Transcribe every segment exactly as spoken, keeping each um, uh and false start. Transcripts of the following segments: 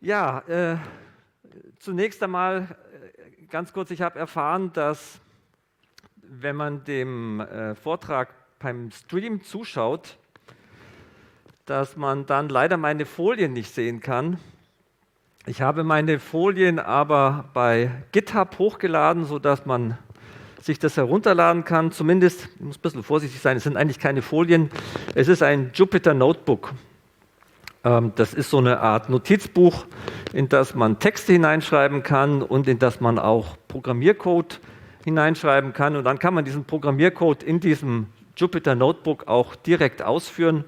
Ja, äh, zunächst einmal äh, ganz kurz, ich habe erfahren, dass wenn man dem äh, Vortrag beim Stream zuschaut, dass man dann leider meine Folien nicht sehen kann. Ich habe meine Folien aber bei GitHub hochgeladen, sodass man sich das herunterladen kann. Zumindest, ich muss ein bisschen vorsichtig sein, es sind eigentlich keine Folien, es ist ein Jupyter Notebook. Ähm, das ist so eine Art Notizbuch, in das man Texte hineinschreiben kann und in das man auch Programmiercode hineinschreiben kann. Und dann kann man diesen Programmiercode in diesem Jupyter Notebook auch direkt ausführen.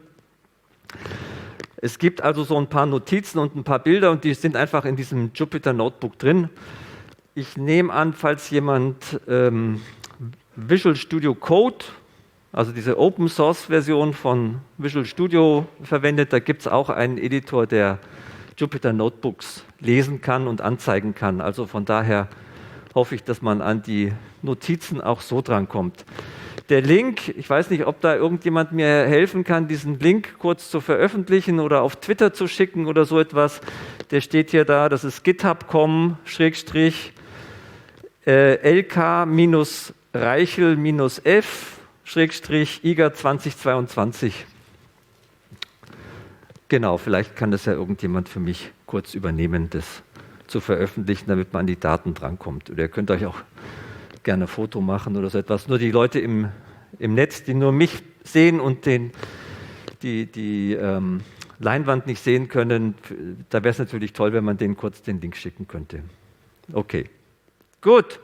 Es gibt also so ein paar Notizen und ein paar Bilder und die sind einfach in diesem Jupyter Notebook drin. Ich nehme an, falls jemand ähm, Visual Studio Code, also diese Open Source Version von Visual Studio verwendet, da gibt es auch einen Editor, der Jupyter Notebooks lesen kann und anzeigen kann. Also von daher hoffe ich, dass man an die Notizen auch so drankommt. Der Link, ich weiß nicht, ob da irgendjemand mir helfen kann, diesen Link kurz zu veröffentlichen oder auf Twitter zu schicken oder so etwas. Der steht hier da, das ist github punkt com schrägstrich L K Reichel F schrägstrich I G A zwanzig zweiundzwanzig. Genau, vielleicht kann das ja irgendjemand für mich kurz übernehmen, das zu veröffentlichen, damit man an die Daten drankommt. Oder ihr könnt euch auch gerne ein Foto machen oder so etwas. Nur die Leute im, im Netz, die nur mich sehen und den, die, die ähm, Leinwand nicht sehen können, da wäre es natürlich toll, wenn man denen kurz den Link schicken könnte. Okay, gut.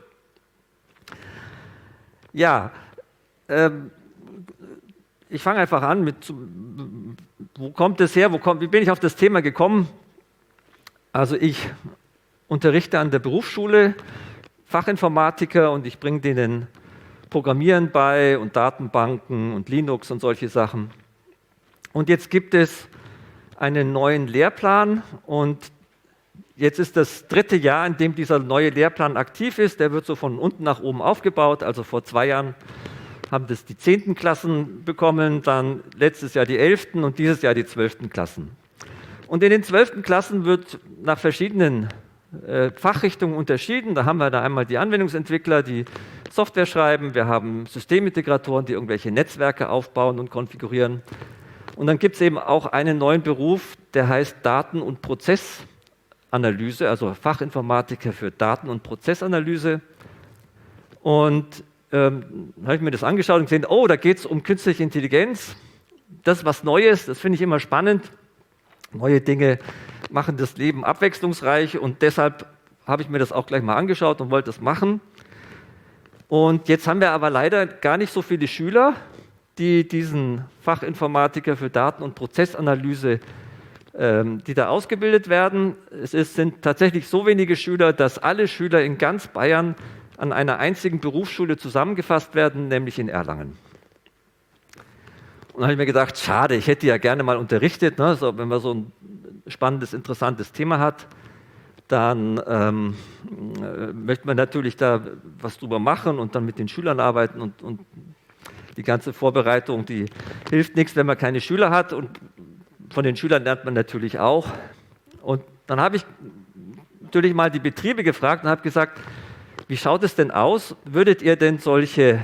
Ja, ähm, ich fange einfach an mit, wo kommt es her, wo kommt, wie bin ich auf das Thema gekommen? Also ich unterrichte an der Berufsschule Fachinformatiker und ich bringe denen Programmieren bei und Datenbanken und Linux und solche Sachen. Und jetzt gibt es einen neuen Lehrplan und jetzt ist das dritte Jahr, in dem dieser neue Lehrplan aktiv ist. Der wird so von unten nach oben aufgebaut. Also vor zwei Jahren haben das die zehnten Klassen bekommen, dann letztes Jahr die elften und dieses Jahr die zwölften Klassen. Und in den zwölften Klassen wird nach verschiedenen äh, Fachrichtungen unterschieden. Da haben wir da einmal die Anwendungsentwickler, die Software schreiben. Wir haben Systemintegratoren, die irgendwelche Netzwerke aufbauen und konfigurieren. Und dann gibt es eben auch einen neuen Beruf, der heißt Daten- und Prozessanalyse, also Fachinformatiker für Daten- und Prozessanalyse. Und ähm, habe ich mir das angeschaut und gesehen, oh, da geht es um künstliche Intelligenz. Das ist was Neues, das finde ich immer spannend. Neue Dinge machen das Leben abwechslungsreich und deshalb habe ich mir das auch gleich mal angeschaut und wollte das machen. Und jetzt haben wir aber leider gar nicht so viele Schüler, die diesen Fachinformatiker für Daten- und Prozessanalyse, ähm, die da ausgebildet werden. Es ist, sind tatsächlich so wenige Schüler, dass alle Schüler in ganz Bayern an einer einzigen Berufsschule zusammengefasst werden, nämlich in Erlangen. Und dann habe ich mir gedacht, schade, ich hätte ja gerne mal unterrichtet, ne? So, wenn man so ein spannendes, interessantes Thema hat, dann ähm, äh, möchte man natürlich da was drüber machen und dann mit den Schülern arbeiten und, und die ganze Vorbereitung, die hilft nichts, wenn man keine Schüler hat und von den Schülern lernt man natürlich auch. Und dann habe ich natürlich mal die Betriebe gefragt und habe gesagt, wie schaut es denn aus? Würdet ihr denn solche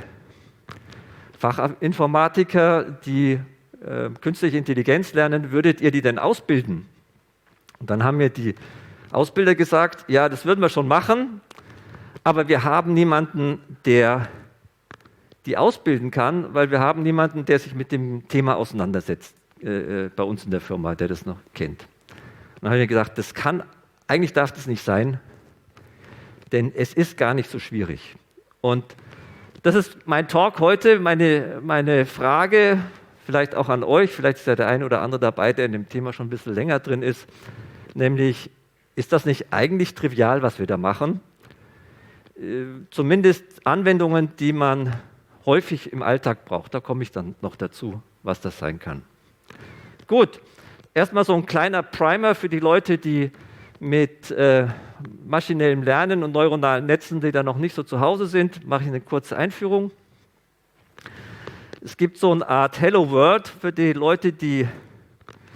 Fachinformatiker, die äh, künstliche Intelligenz lernen, würdet ihr die denn ausbilden? Und dann haben mir die Ausbilder gesagt, ja, das würden wir schon machen, aber wir haben niemanden, der die ausbilden kann, weil wir haben niemanden, der sich mit dem Thema auseinandersetzt, äh, bei uns in der Firma, der das noch kennt. Und dann habe ich mir gesagt, das kann, eigentlich darf das nicht sein, denn es ist gar nicht so schwierig. Und das ist mein Talk heute, meine, meine Frage, vielleicht auch an euch, vielleicht ist ja der eine oder andere dabei, der in dem Thema schon ein bisschen länger drin ist, nämlich, ist das nicht eigentlich trivial, was wir da machen? Äh, zumindest Anwendungen, die man häufig im Alltag braucht. Da komme ich dann noch dazu, was das sein kann. Gut, erstmal so ein kleiner Primer für die Leute, die mit äh, maschinellem Lernen und neuronalen Netzen, die da noch nicht so zu Hause sind, mache ich eine kurze Einführung. Es gibt so eine Art Hello World für die Leute, die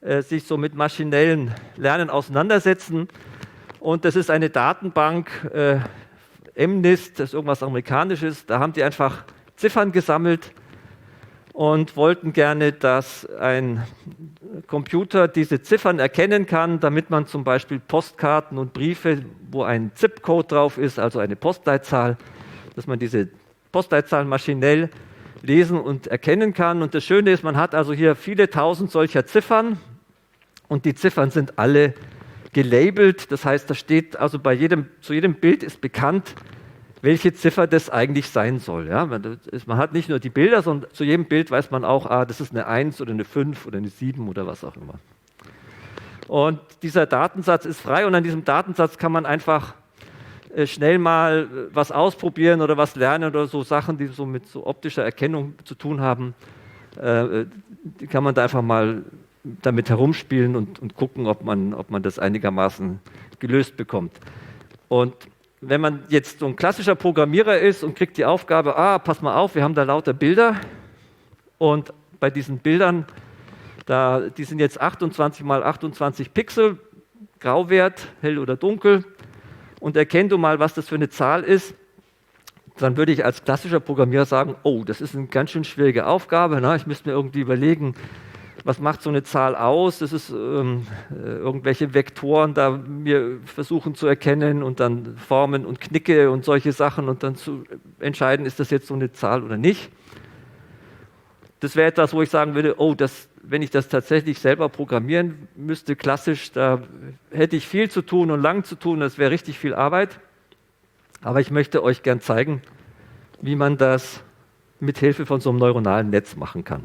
äh, sich so mit maschinellen Lernen auseinandersetzen. Und das ist eine Datenbank, äh, MNIST, das ist irgendwas Amerikanisches. Da haben die einfach Ziffern gesammelt und wollten gerne, dass ein Computer diese Ziffern erkennen kann, damit man zum Beispiel Postkarten und Briefe, wo ein ZIP-Code drauf ist, also eine Postleitzahl, dass man diese Postleitzahlen maschinell lesen und erkennen kann. Und das Schöne ist, man hat also hier viele tausend solcher Ziffern und die Ziffern sind alle gelabelt. Das heißt, da steht also bei jedem, zu jedem Bild ist bekannt, welche Ziffer das eigentlich sein soll. Ja, man, ist, man hat nicht nur die Bilder, sondern zu jedem Bild weiß man auch, ah, das ist eine eins oder eine fünf oder eine sieben oder was auch immer. Und dieser Datensatz ist frei und an diesem Datensatz kann man einfach äh, schnell mal was ausprobieren oder was lernen oder so Sachen, die so mit so optischer Erkennung zu tun haben. Äh, die kann man da einfach mal damit herumspielen und, und gucken, ob man, ob man das einigermaßen gelöst bekommt. Und wenn man jetzt so ein klassischer Programmierer ist und kriegt die Aufgabe, ah, pass mal auf, wir haben da lauter Bilder und bei diesen Bildern, da, die sind jetzt achtundzwanzig mal achtundzwanzig Pixel, Grauwert, hell oder dunkel und erkenn du mal, was das für eine Zahl ist, dann würde ich als klassischer Programmierer sagen, oh, das ist eine ganz schön schwierige Aufgabe, na? Ich müsste mir irgendwie überlegen, was macht so eine Zahl aus? Das ist ähm, irgendwelche Vektoren da mir versuchen zu erkennen und dann Formen und Knicke und solche Sachen und dann zu entscheiden, ist das jetzt so eine Zahl oder nicht. Das wäre etwas, wo ich sagen würde, oh, das, wenn ich das tatsächlich selber programmieren müsste, klassisch, da hätte ich viel zu tun und lang zu tun, das wäre richtig viel Arbeit. Aber ich möchte euch gern zeigen, wie man das mit Hilfe von so einem neuronalen Netz machen kann.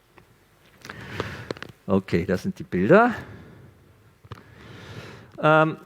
Okay, das sind die Bilder. Ähm,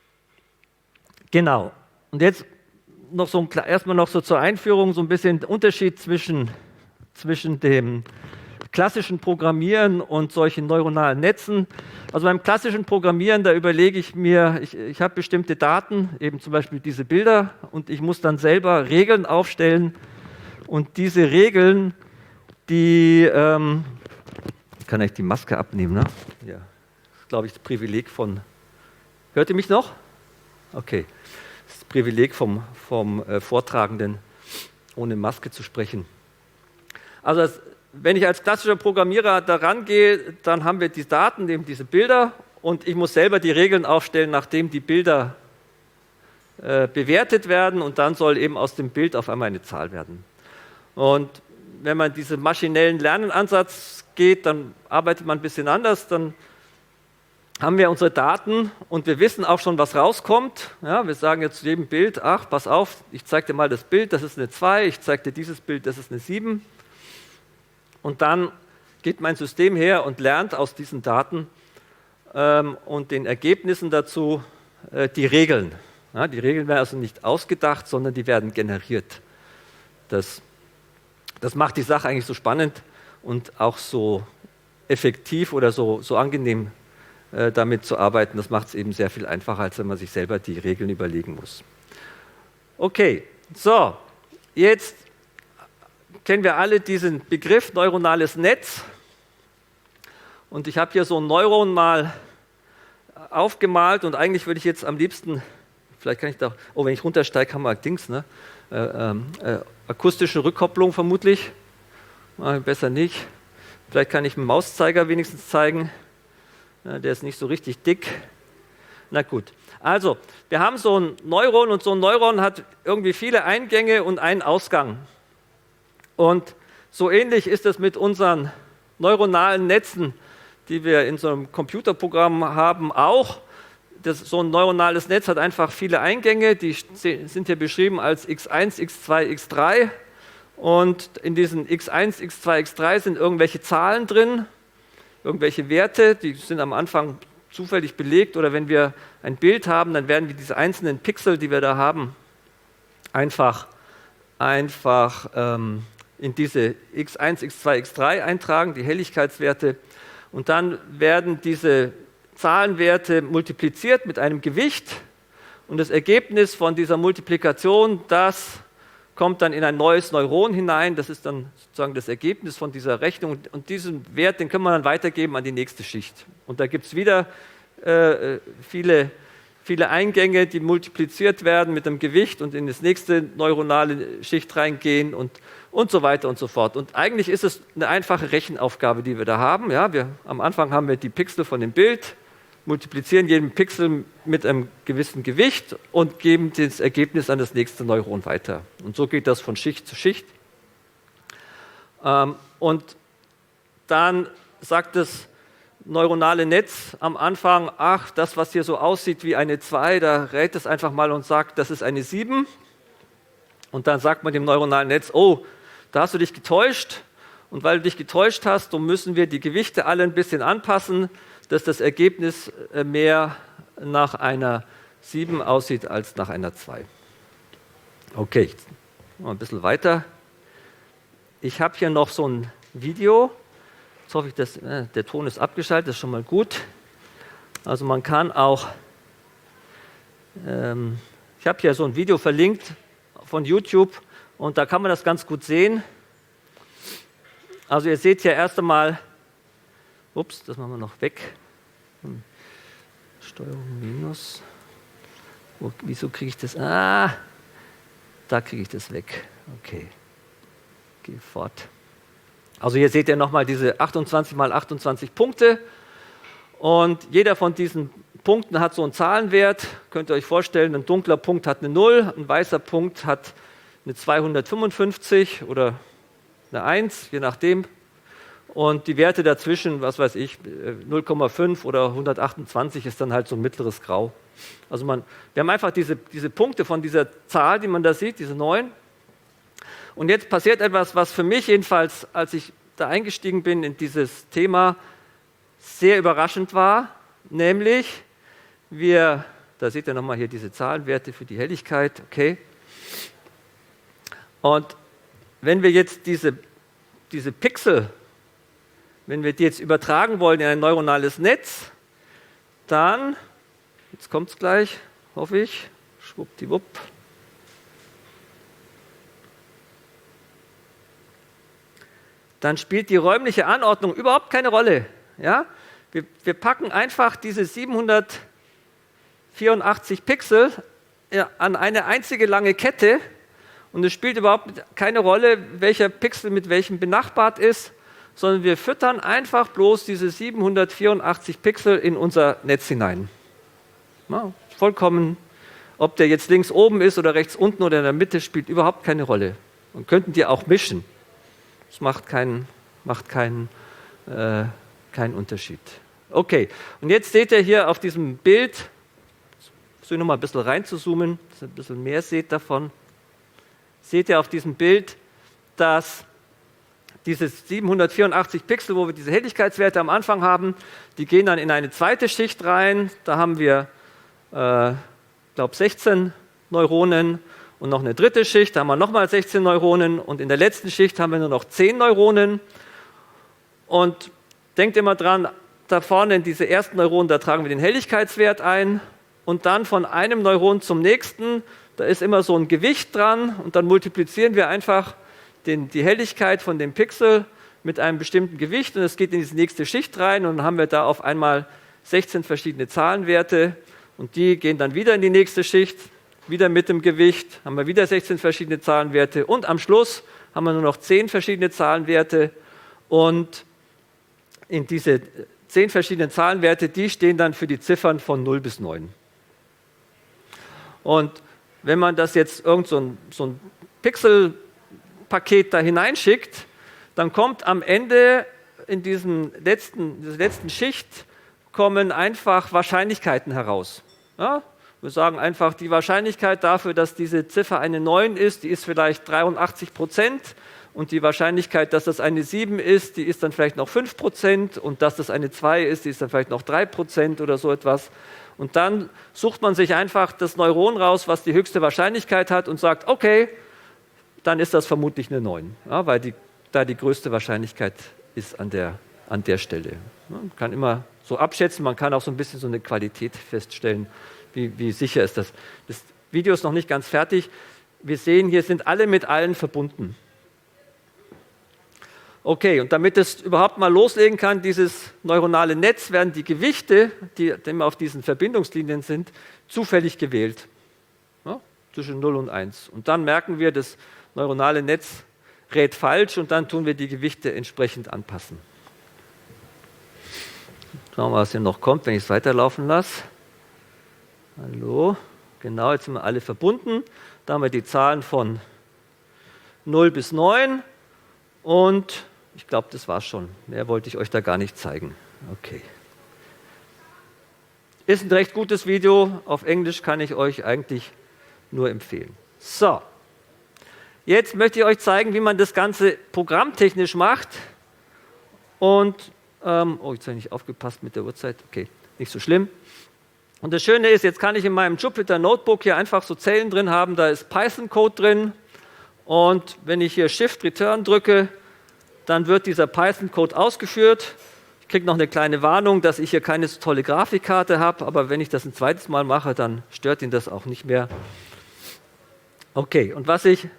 genau. Und jetzt noch so ein, erstmal noch so zur Einführung so ein bisschen Unterschied zwischen, zwischen dem klassischen Programmieren und solchen neuronalen Netzen. Also beim klassischen Programmieren, da überlege ich mir, ich, ich habe bestimmte Daten, eben zum Beispiel diese Bilder, und ich muss dann selber Regeln aufstellen. Und diese Regeln, die ähm, kann ich die Maske abnehmen, ne? Ja, das ist, glaube ich, das Privileg von... Hört ihr mich noch? Okay. Das ist das Privileg vom, vom äh, Vortragenden, ohne Maske zu sprechen. Also das, wenn ich als klassischer Programmierer daran gehe, dann haben wir die Daten, eben diese Bilder, und ich muss selber die Regeln aufstellen, nachdem die Bilder äh, bewertet werden, und dann soll eben aus dem Bild auf einmal eine Zahl werden. Und wenn man diesen maschinellen Lernenansatz geht, dann arbeitet man ein bisschen anders, dann haben wir unsere Daten und wir wissen auch schon, was rauskommt. Ja, wir sagen jetzt zu jedem Bild, ach, pass auf, ich zeige dir mal das Bild, das ist eine zwei, ich zeige dir dieses Bild, das ist eine sieben. Und dann geht mein System her und lernt aus diesen Daten ähm, und den Ergebnissen dazu äh, die Regeln. Ja, die Regeln werden also nicht ausgedacht, sondern die werden generiert. Das Das macht die Sache eigentlich so spannend und auch so effektiv oder so, so angenehm, äh, damit zu arbeiten. Das macht es eben sehr viel einfacher, als wenn man sich selber die Regeln überlegen muss. Okay, so, jetzt kennen wir alle diesen Begriff neuronales Netz. Und ich habe hier so ein Neuron mal aufgemalt und eigentlich würde ich jetzt am liebsten, vielleicht kann ich da, oh, wenn ich runtersteige, haben wir Dings, ne? Äh, äh, akustische Rückkopplung vermutlich, äh, besser nicht. Vielleicht kann ich mit dem Mauszeiger wenigstens zeigen, ja, der ist nicht so richtig dick. Na gut, also wir haben so ein Neuron und so ein Neuron hat irgendwie viele Eingänge und einen Ausgang. Und so ähnlich ist es mit unseren neuronalen Netzen, die wir in so einem Computerprogramm haben, auch. Das, so ein neuronales Netz hat einfach viele Eingänge, die sind hier beschrieben als x eins, x zwei, x drei, und in diesen x eins, x zwei, x drei sind irgendwelche Zahlen drin, irgendwelche Werte, die sind am Anfang zufällig belegt, oder wenn wir ein Bild haben, dann werden wir diese einzelnen Pixel, die wir da haben, einfach, einfach ähm, in diese x eins, x zwei, x drei eintragen, die Helligkeitswerte, und dann werden diese Zahlenwerte multipliziert mit einem Gewicht, und das Ergebnis von dieser Multiplikation, das kommt dann in ein neues Neuron hinein. Das ist dann sozusagen das Ergebnis von dieser Rechnung. Und diesen Wert, den können wir dann weitergeben an die nächste Schicht. Und da gibt es wieder äh, viele, viele Eingänge, die multipliziert werden mit dem Gewicht und in das nächste neuronale Schicht reingehen und, und so weiter und so fort. Und eigentlich ist es eine einfache Rechenaufgabe, die wir da haben. Ja, wir, am Anfang haben wir die Pixel von dem Bild, multiplizieren jeden Pixel mit einem gewissen Gewicht und geben das Ergebnis an das nächste Neuron weiter. Und so geht das von Schicht zu Schicht. Ähm, und dann sagt das neuronale Netz am Anfang, ach, das, was hier so aussieht wie eine zwei, da rät es einfach mal und sagt, das ist eine sieben. Und dann sagt man dem neuronalen Netz, oh, da hast du dich getäuscht. Und weil du dich getäuscht hast, so müssen wir die Gewichte alle ein bisschen anpassen, dass das Ergebnis mehr nach einer sieben aussieht als nach einer zwei. Okay, mal ein bisschen weiter. Ich habe hier noch so ein Video. Jetzt hoffe ich, dass äh, der Ton ist abgeschaltet, das ist schon mal gut. Also man kann auch, ähm, ich habe hier so ein Video verlinkt von YouTube und da kann man das ganz gut sehen. Also ihr seht hier erst einmal, ups, das machen wir noch weg. Hm. Steuerung minus. Wo, wieso kriege ich das? Ah, da kriege ich das weg. Okay, gehe fort. Also hier seht ihr nochmal diese achtundzwanzig mal achtundzwanzig Punkte. Und jeder von diesen Punkten hat so einen Zahlenwert. Könnt ihr euch vorstellen, ein dunkler Punkt hat eine null, ein weißer Punkt hat eine zweihundertfünfundfünfzig oder eine eins, je nachdem. Und die Werte dazwischen, was weiß ich, null Komma fünf oder hundertachtundzwanzig ist dann halt so ein mittleres Grau. Also man, wir haben einfach diese, diese Punkte von dieser Zahl, die man da sieht, diese neun. Und jetzt passiert etwas, was für mich jedenfalls, als ich da eingestiegen bin in dieses Thema, sehr überraschend war. Nämlich, wir, da seht ihr nochmal hier diese Zahlenwerte für die Helligkeit, okay. Und wenn wir jetzt diese, diese Pixel, wenn wir die jetzt übertragen wollen in ein neuronales Netz, dann, jetzt kommt es gleich, hoffe ich, schwuppdiwupp. Dann spielt die räumliche Anordnung überhaupt keine Rolle. Ja? Wir, wir packen einfach diese siebenhundertvierundachtzig Pixel an eine einzige lange Kette und es spielt überhaupt keine Rolle, welcher Pixel mit welchem benachbart ist, sondern wir füttern einfach bloß diese siebenhundertvierundachtzig Pixel in unser Netz hinein. Ja, vollkommen, ob der jetzt links oben ist oder rechts unten oder in der Mitte, spielt überhaupt keine Rolle. Und könnten die auch mischen. Das macht keinen, macht keinen, äh, keinen Unterschied. Okay, und jetzt seht ihr hier auf diesem Bild, versuche ich noch mal ein bisschen reinzuzoomen, dass ihr ein bisschen mehr seht davon. Seht ihr auf diesem Bild, dass diese siebenhundertvierundachtzig Pixel, wo wir diese Helligkeitswerte am Anfang haben, die gehen dann in eine zweite Schicht rein. Da haben wir, äh, ich glaube, sechzehn Neuronen und noch eine dritte Schicht. Da haben wir nochmal sechzehn Neuronen und in der letzten Schicht haben wir nur noch zehn Neuronen. Und denkt immer dran, da vorne in diese ersten Neuronen, da tragen wir den Helligkeitswert ein und dann von einem Neuron zum nächsten, da ist immer so ein Gewicht dran und dann multiplizieren wir einfach den, die Helligkeit von dem Pixel mit einem bestimmten Gewicht und es geht in diese nächste Schicht rein und dann haben wir da auf einmal sechzehn verschiedene Zahlenwerte und die gehen dann wieder in die nächste Schicht, wieder mit dem Gewicht, haben wir wieder sechzehn verschiedene Zahlenwerte und am Schluss haben wir nur noch zehn verschiedene Zahlenwerte und in diese zehn verschiedenen Zahlenwerte, die stehen dann für die Ziffern von null bis neun. Und wenn man das jetzt irgend so ein, so ein Pixelpaket da hineinschickt, dann kommt am Ende in diesem letzten, dieser letzten Schicht kommen einfach Wahrscheinlichkeiten heraus. Ja? Wir sagen einfach, die Wahrscheinlichkeit dafür, dass diese Ziffer eine neun ist, die ist vielleicht dreiundachtzig Prozent und die Wahrscheinlichkeit, dass das eine sieben ist, die ist dann vielleicht noch fünf Prozent und dass das eine zwei ist, die ist dann vielleicht noch drei Prozent oder so etwas. Und dann sucht man sich einfach das Neuron raus, was die höchste Wahrscheinlichkeit hat und sagt, okay, dann ist das vermutlich eine neun, ja, weil die, da die größte Wahrscheinlichkeit ist an der, an der Stelle. Man kann immer so abschätzen, man kann auch so ein bisschen so eine Qualität feststellen, wie, wie sicher ist das. Das Video ist noch nicht ganz fertig. wir sehen, hier sind alle mit allen verbunden. Okay, und damit es überhaupt mal loslegen kann, dieses neuronale Netz, werden die Gewichte, die immer auf diesen Verbindungslinien sind, zufällig gewählt. Ja, zwischen null und eins. Und dann merken wir, das neuronale Netz rät falsch und dann tun wir die Gewichte entsprechend anpassen. Schauen wir mal, was hier noch kommt, wenn ich es weiterlaufen lasse. Hallo, genau, jetzt sind wir alle verbunden. Da haben wir die Zahlen von null bis neun und ich glaube, das war's schon. Mehr wollte ich euch da gar nicht zeigen. Okay. Ist ein recht gutes Video. Auf Englisch kann ich euch eigentlich nur empfehlen. So, jetzt möchte ich euch zeigen, wie man das Ganze programmtechnisch macht. Und, ähm, oh, jetzt habe ich nicht aufgepasst mit der Uhrzeit. Okay, nicht so schlimm. Und das Schöne ist, jetzt kann ich in meinem Jupyter Notebook hier einfach so Zellen drin haben. Da ist Python-Code drin. Und wenn ich hier Shift-Return drücke, dann wird dieser Python-Code ausgeführt. Ich kriege noch eine kleine Warnung, dass ich hier keine so tolle Grafikkarte habe, aber wenn ich das ein zweites Mal mache, dann stört ihn das auch nicht mehr. Okay, und was ich,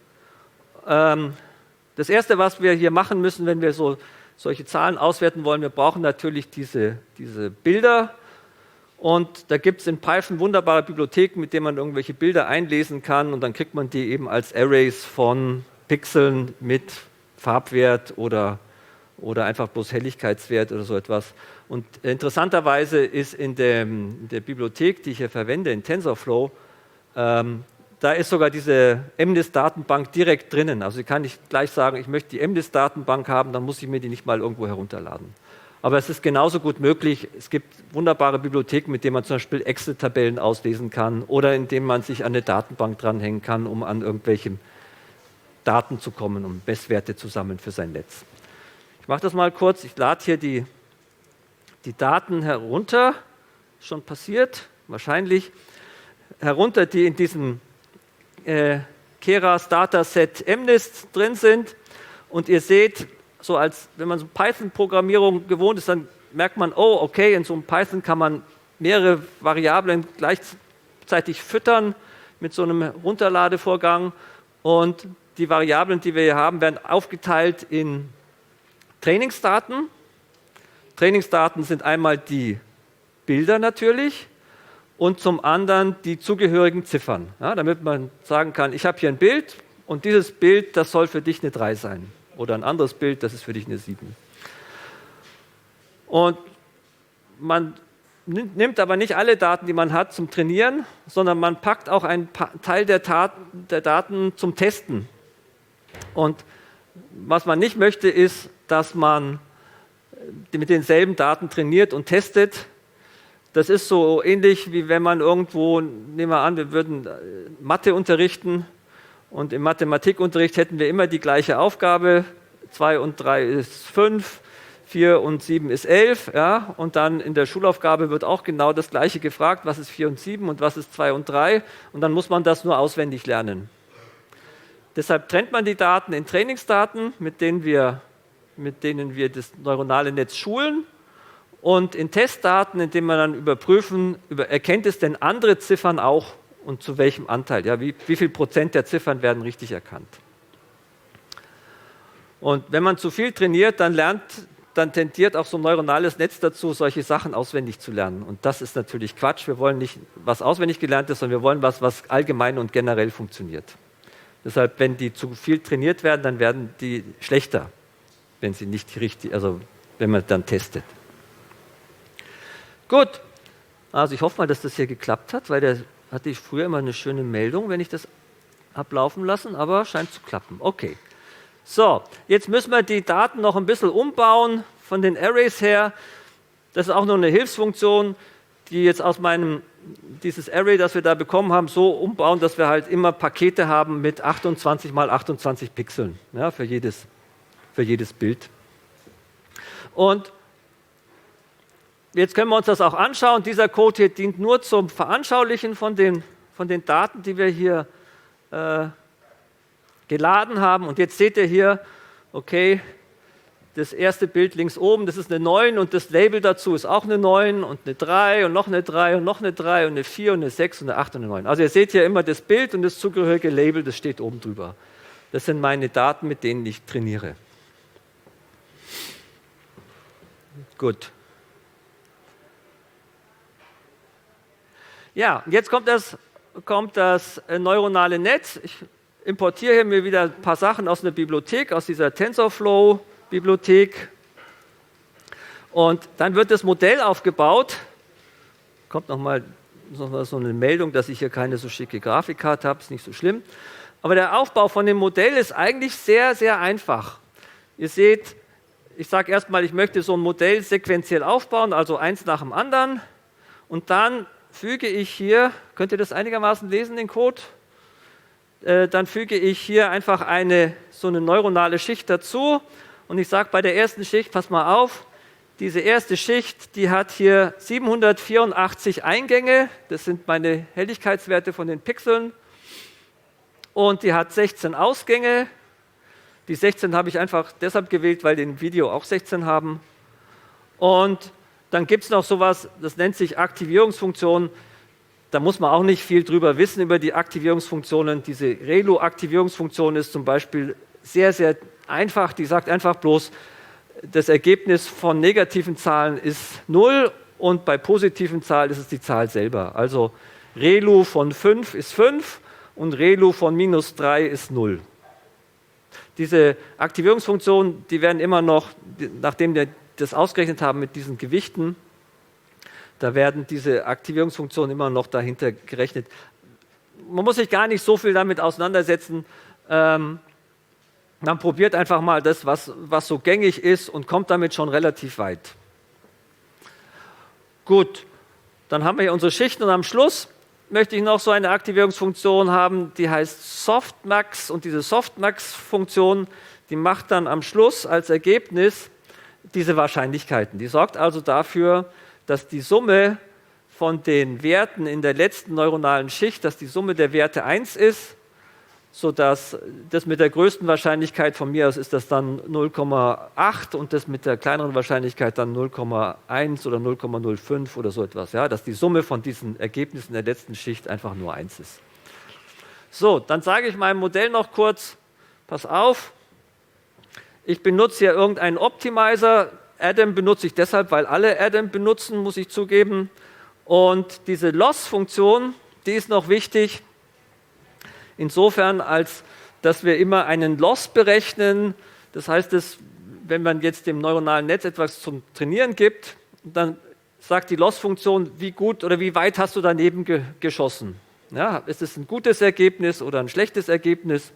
ähm, das Erste, was wir hier machen müssen, wenn wir so solche Zahlen auswerten wollen, wir brauchen natürlich diese, diese Bilder. Und da gibt es in Python wunderbare Bibliotheken, mit denen man irgendwelche Bilder einlesen kann und dann kriegt man die eben als Arrays von Pixeln mit Farbwert oder, oder einfach bloß Helligkeitswert oder so etwas. Und interessanterweise ist in, dem, in der Bibliothek, die ich hier verwende, in TensorFlow, ähm, da ist sogar diese M NIST-Datenbank direkt drinnen. Also kann ich gleich sagen, ich möchte die M NIST-Datenbank haben, dann muss ich mir die nicht mal irgendwo herunterladen. Aber es ist genauso gut möglich, es gibt wunderbare Bibliotheken, mit denen man zum Beispiel Excel-Tabellen auslesen kann oder indem man sich an eine Datenbank dranhängen kann, um an irgendwelchen Daten zu kommen, um Messwerte zu sammeln für sein Netz. Ich mache das mal kurz. Ich lade hier die, die Daten herunter. Schon passiert, wahrscheinlich. Herunter, die in diesem äh, Keras Dataset M NIST drin sind. Und ihr seht, so als wenn man so Python-Programmierung gewohnt ist, dann merkt man, oh, okay, in so einem Python kann man mehrere Variablen gleichzeitig füttern mit so einem Runterladevorgang. Und die Variablen, die wir hier haben, werden aufgeteilt in Trainingsdaten. Trainingsdaten sind einmal die Bilder natürlich und zum anderen die zugehörigen Ziffern, ja, damit man sagen kann, ich habe hier ein Bild und dieses Bild, das soll für dich eine drei sein oder ein anderes Bild, das ist für dich eine sieben. Und man nimmt aber nicht alle Daten, die man hat, zum Trainieren, sondern man packt auch einen Teil der, Daten, der Daten zum Testen. Und was man nicht möchte, ist, dass man mit denselben Daten trainiert und testet. Das ist so ähnlich, wie wenn man irgendwo, nehmen wir an, wir würden Mathe unterrichten und im Mathematikunterricht hätten wir immer die gleiche Aufgabe, zwei und drei ist fünf, vier und sieben ist elf, ja, und dann in der Schulaufgabe wird auch genau das Gleiche gefragt, was ist vier und sieben und was ist zwei und drei, und dann muss man das nur auswendig lernen. Deshalb trennt man die Daten in Trainingsdaten, mit denen wir, mit denen wir das neuronale Netz schulen, und in Testdaten, in denen wir dann überprüfen, über, erkennt es denn andere Ziffern auch und zu welchem Anteil, ja, wie, wie viel Prozent der Ziffern werden richtig erkannt. Und wenn man zu viel trainiert, dann lernt dann tendiert auch so ein neuronales Netz dazu, solche Sachen auswendig zu lernen. Und das ist natürlich Quatsch. Wir wollen nicht was auswendig gelernt ist, sondern wir wollen was, was allgemein und generell funktioniert. Deshalb, wenn die zu viel trainiert werden, dann werden die schlechter, wenn sie nicht richtig, also wenn man dann testet. Gut, also ich hoffe mal, dass das hier geklappt hat, weil da hatte ich früher immer eine schöne Meldung, wenn ich das habe laufen lassen, aber scheint zu klappen. Okay. So, jetzt müssen wir die Daten noch ein bisschen umbauen von den Arrays her. Das ist auch nur eine Hilfsfunktion, die jetzt aus meinem, dieses Array, das wir da bekommen haben, so umbauen, dass wir halt immer Pakete haben mit achtundzwanzig mal achtundzwanzig Pixeln, ja, für jedes, für jedes Bild. Und jetzt können wir uns das auch anschauen. Dieser Code hier dient nur zum Veranschaulichen von den, von den Daten, die wir hier äh, geladen haben. Und jetzt seht ihr hier, okay, das erste Bild links oben, das ist eine neun und das Label dazu ist auch eine neun und eine drei und noch eine drei und noch eine drei und eine vier und eine sechs und eine acht und eine neun. Also ihr seht hier immer das Bild und das zugehörige Label, das steht oben drüber. Das sind meine Daten, mit denen ich trainiere. Gut. Ja, jetzt kommt das, kommt das neuronale Netz. Ich importiere hier mir wieder ein paar Sachen aus einer Bibliothek, aus dieser TensorFlow-Bibliothek. Und dann wird das Modell aufgebaut. Kommt nochmal noch so eine Meldung, dass ich hier keine so schicke Grafikkarte habe, ist nicht so schlimm. Aber der Aufbau von dem Modell ist eigentlich sehr, sehr einfach. Ihr seht, ich sage erstmal, ich möchte so ein Modell sequenziell aufbauen, also eins nach dem anderen. Und dann füge ich hier, könnt ihr das einigermaßen lesen, den Code? Äh, dann füge ich hier einfach eine, so eine neuronale Schicht dazu. Und ich sage bei der ersten Schicht, pass mal auf, diese erste Schicht, die hat hier siebenhundertvierundachtzig Eingänge. Das sind meine Helligkeitswerte von den Pixeln. Und die hat sechzehn Ausgänge. Die sechzehn habe ich einfach deshalb gewählt, weil die im Video auch sechzehn haben. Und dann gibt es noch sowas, das nennt sich Aktivierungsfunktion. Da muss man auch nicht viel drüber wissen, über die Aktivierungsfunktionen. Diese Relu-Aktivierungsfunktion ist zum Beispiel sehr, sehr einfach. Die sagt einfach bloß, das Ergebnis von negativen Zahlen ist null und bei positiven Zahlen ist es die Zahl selber. Also Relu von fünf ist fünf und Relu von minus drei ist null. Diese Aktivierungsfunktionen, die werden immer noch, nachdem wir das ausgerechnet haben mit diesen Gewichten, da werden diese Aktivierungsfunktionen immer noch dahinter gerechnet. Man muss sich gar nicht so viel damit auseinandersetzen. Ähm, man probiert einfach mal das, was, was so gängig ist und kommt damit schon relativ weit. Gut, dann haben wir hier unsere Schichten und am Schluss möchte ich noch so eine Aktivierungsfunktion haben, die heißt Softmax und diese Softmax-Funktion, die macht dann am Schluss als Ergebnis diese Wahrscheinlichkeiten. Die sorgt also dafür, dass die Summe von den Werten in der letzten neuronalen Schicht, dass die Summe der Werte eins ist, sodass das mit der größten Wahrscheinlichkeit von mir aus ist das dann null Komma acht und das mit der kleineren Wahrscheinlichkeit dann null Komma eins oder null Komma null fünf oder so etwas. Ja, dass die Summe von diesen Ergebnissen der letzten Schicht einfach nur eins ist. So, dann sage ich meinem Modell noch kurz, pass auf, ich benutze hier irgendeinen Optimizer. Adam benutze ich deshalb, weil alle Adam benutzen, muss ich zugeben. Und diese Loss-Funktion, die ist noch wichtig, insofern, als dass wir immer einen Loss berechnen. Das heißt, dass, wenn man jetzt dem neuronalen Netz etwas zum Trainieren gibt, dann sagt die Loss-Funktion, wie gut oder wie weit hast du daneben ge geschossen. Ja, ist es ein gutes Ergebnis oder ein schlechtes Ergebnis?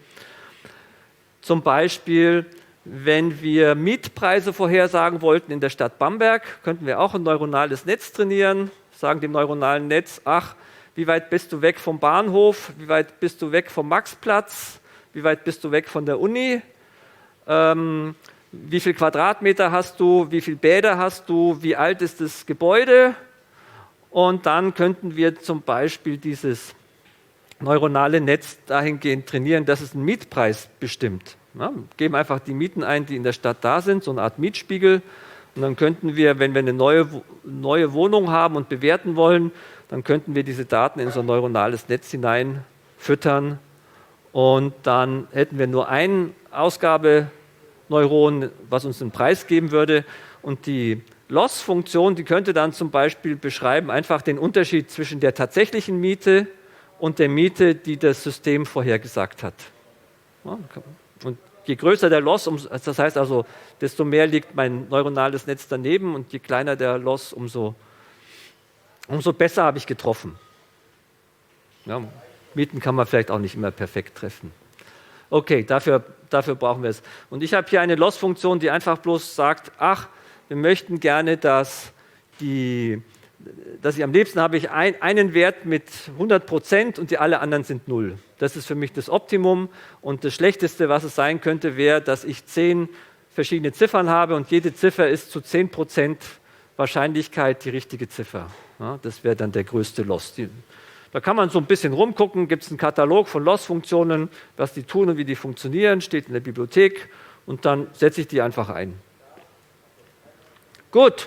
Zum Beispiel, wenn wir Mietpreise vorhersagen wollten in der Stadt Bamberg, könnten wir auch ein neuronales Netz trainieren, sagen dem neuronalen Netz, ach, wie weit bist du weg vom Bahnhof, wie weit bist du weg vom Maxplatz, wie weit bist du weg von der Uni, ähm, wie viel Quadratmeter hast du, wie viele Bäder hast du, wie alt ist das Gebäude? Und dann könnten wir zum Beispiel dieses neuronale Netz dahingehend trainieren, dass es einen Mietpreis bestimmt. Ja, geben einfach die Mieten ein, die in der Stadt da sind, so eine Art Mietspiegel. Und dann könnten wir, wenn wir eine neue, neue Wohnung haben und bewerten wollen, dann könnten wir diese Daten in so ein neuronales Netz hinein füttern. Und dann hätten wir nur ein Ausgabeneuron, was uns einen Preis geben würde. Und die Loss-Funktion, die könnte dann zum Beispiel beschreiben, einfach den Unterschied zwischen der tatsächlichen Miete und der Miete, die das System vorhergesagt hat. Ja, und je größer der Loss, das heißt also, desto mehr liegt mein neuronales Netz daneben und je kleiner der Loss, umso, umso besser habe ich getroffen. Ja, Mieten kann man vielleicht auch nicht immer perfekt treffen. Okay, dafür, dafür brauchen wir es. Und ich habe hier eine Loss-Funktion, die einfach bloß sagt, ach, wir möchten gerne, dass die, dass ich am liebsten habe ich ein, einen Wert mit hundert Prozent und die alle anderen sind null. Das ist für mich das Optimum und das Schlechteste, was es sein könnte, wäre, dass ich zehn verschiedene Ziffern habe und jede Ziffer ist zu zehn Prozent Wahrscheinlichkeit die richtige Ziffer. Ja, das wäre dann der größte Loss. Die, da kann man so ein bisschen rumgucken, gibt es einen Katalog von Loss-Funktionen, was die tun und wie die funktionieren, steht in der Bibliothek und dann setze ich die einfach ein. Gut.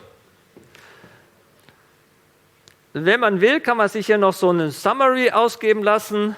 Wenn man will, kann man sich hier noch so eine Summary ausgeben lassen.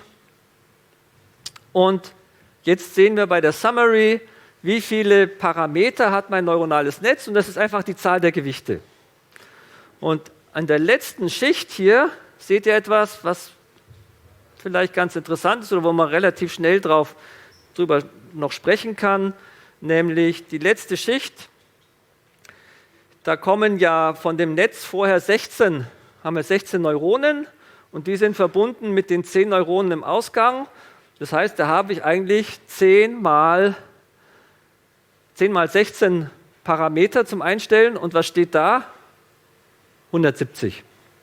Und jetzt sehen wir bei der Summary, wie viele Parameter hat mein neuronales Netz. Und das ist einfach die Zahl der Gewichte. Und an der letzten Schicht hier seht ihr etwas, was vielleicht ganz interessant ist oder wo man relativ schnell drauf, drüber noch sprechen kann. Nämlich die letzte Schicht. Da kommen ja von dem Netz vorher sechzehn, haben wir sechzehn Neuronen und die sind verbunden mit den zehn Neuronen im Ausgang. Das heißt, da habe ich eigentlich zehn mal, zehn mal sechzehn Parameter zum Einstellen. Und was steht da? hundertsiebzig.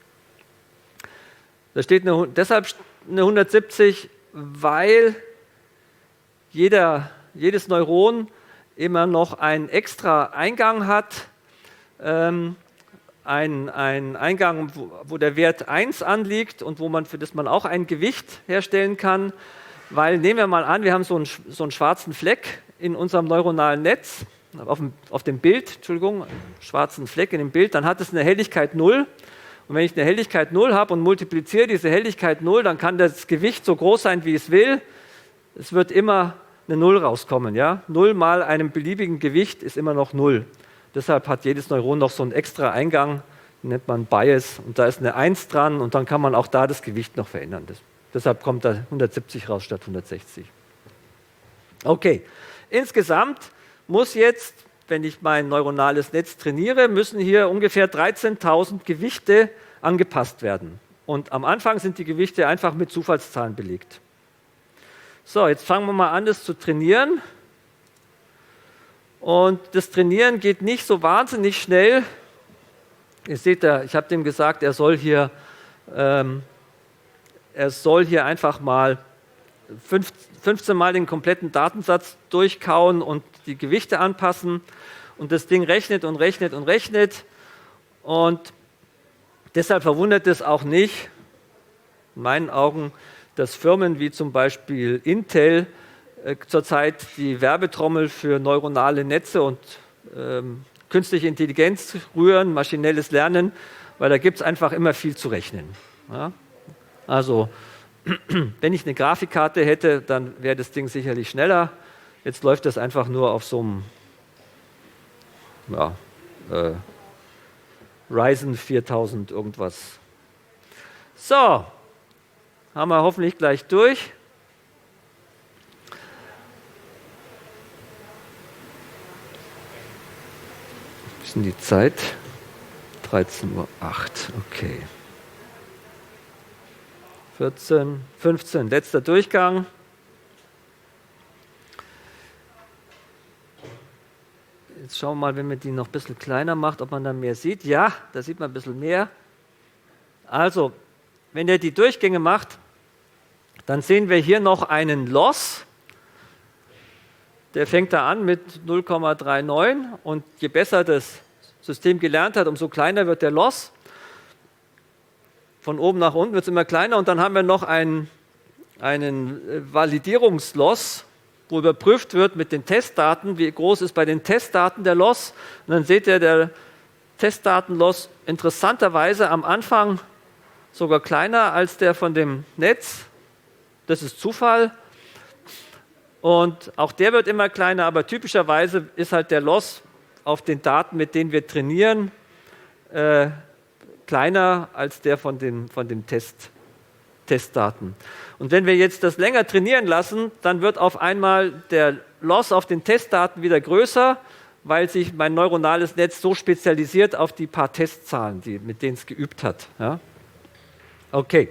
Da steht eine, deshalb eine hundertsiebzig, weil jeder, jedes Neuron immer noch einen extra Eingang hat. Ähm, ein, ein Eingang, wo, wo der Wert eins anliegt und wo man, für das man auch ein Gewicht herstellen kann. Weil, nehmen wir mal an, wir haben so einen, so einen schwarzen Fleck in unserem neuronalen Netz, auf dem, auf dem Bild, Entschuldigung, einen schwarzen Fleck in dem Bild, dann hat es eine Helligkeit null. Und wenn ich eine Helligkeit null habe und multipliziere diese Helligkeit null, dann kann das Gewicht so groß sein, wie es will. Es wird immer eine null rauskommen. Ja? null mal einem beliebigen Gewicht ist immer noch null. Deshalb hat jedes Neuron noch so einen extra Eingang, den nennt man Bias, und da ist eine eins dran und dann kann man auch da das Gewicht noch verändern. Das, deshalb kommt da hundertsiebzig raus statt hundertsechzig. Okay, insgesamt muss jetzt, wenn ich mein neuronales Netz trainiere, müssen hier ungefähr dreizehntausend Gewichte angepasst werden. Und am Anfang sind die Gewichte einfach mit Zufallszahlen belegt. So, jetzt fangen wir mal an, das zu trainieren. Und das Trainieren geht nicht so wahnsinnig schnell. Ihr seht ja, ich habe dem gesagt, er soll hier, ähm, er soll hier einfach mal fünfzehn Mal den kompletten Datensatz durchkauen und die Gewichte anpassen. Und das Ding rechnet und rechnet und rechnet. Und deshalb verwundert es auch nicht, in meinen Augen, dass Firmen wie zum Beispiel Intel äh, zurzeit die Werbetrommel für neuronale Netze und ähm, künstliche Intelligenz rühren, maschinelles Lernen, weil da gibt es einfach immer viel zu rechnen. Ja? Also, wenn ich eine Grafikkarte hätte, dann wäre das Ding sicherlich schneller. Jetzt läuft das einfach nur auf so einem ja, äh, Ryzen viertausend irgendwas. So, haben wir hoffentlich gleich durch. Was ist denn die Zeit? dreizehn Uhr acht, okay. vierzehn, fünfzehn, letzter Durchgang. Jetzt schauen wir mal, wenn man die noch ein bisschen kleiner macht, ob man da mehr sieht. Ja, da sieht man ein bisschen mehr. Also, wenn ihr die Durchgänge macht, dann sehen wir hier noch einen Loss. Der fängt da an mit null Komma neununddreißig und je besser das System gelernt hat, umso kleiner wird der Loss. Von oben nach unten wird es immer kleiner und dann haben wir noch einen, einen Validierungsloss, wo überprüft wird mit den Testdaten, wie groß ist bei den Testdaten der Loss. Und dann seht ihr, der Testdatenloss interessanterweise am Anfang sogar kleiner als der von dem Netz. Das ist Zufall. Und auch der wird immer kleiner, aber typischerweise ist halt der Loss auf den Daten, mit denen wir trainieren, äh, kleiner als der von den, von den Test, Testdaten. Und wenn wir jetzt das länger trainieren lassen, dann wird auf einmal der Loss auf den Testdaten wieder größer, weil sich mein neuronales Netz so spezialisiert auf die paar Testzahlen, die, mit denen es geübt hat. Ja? Okay.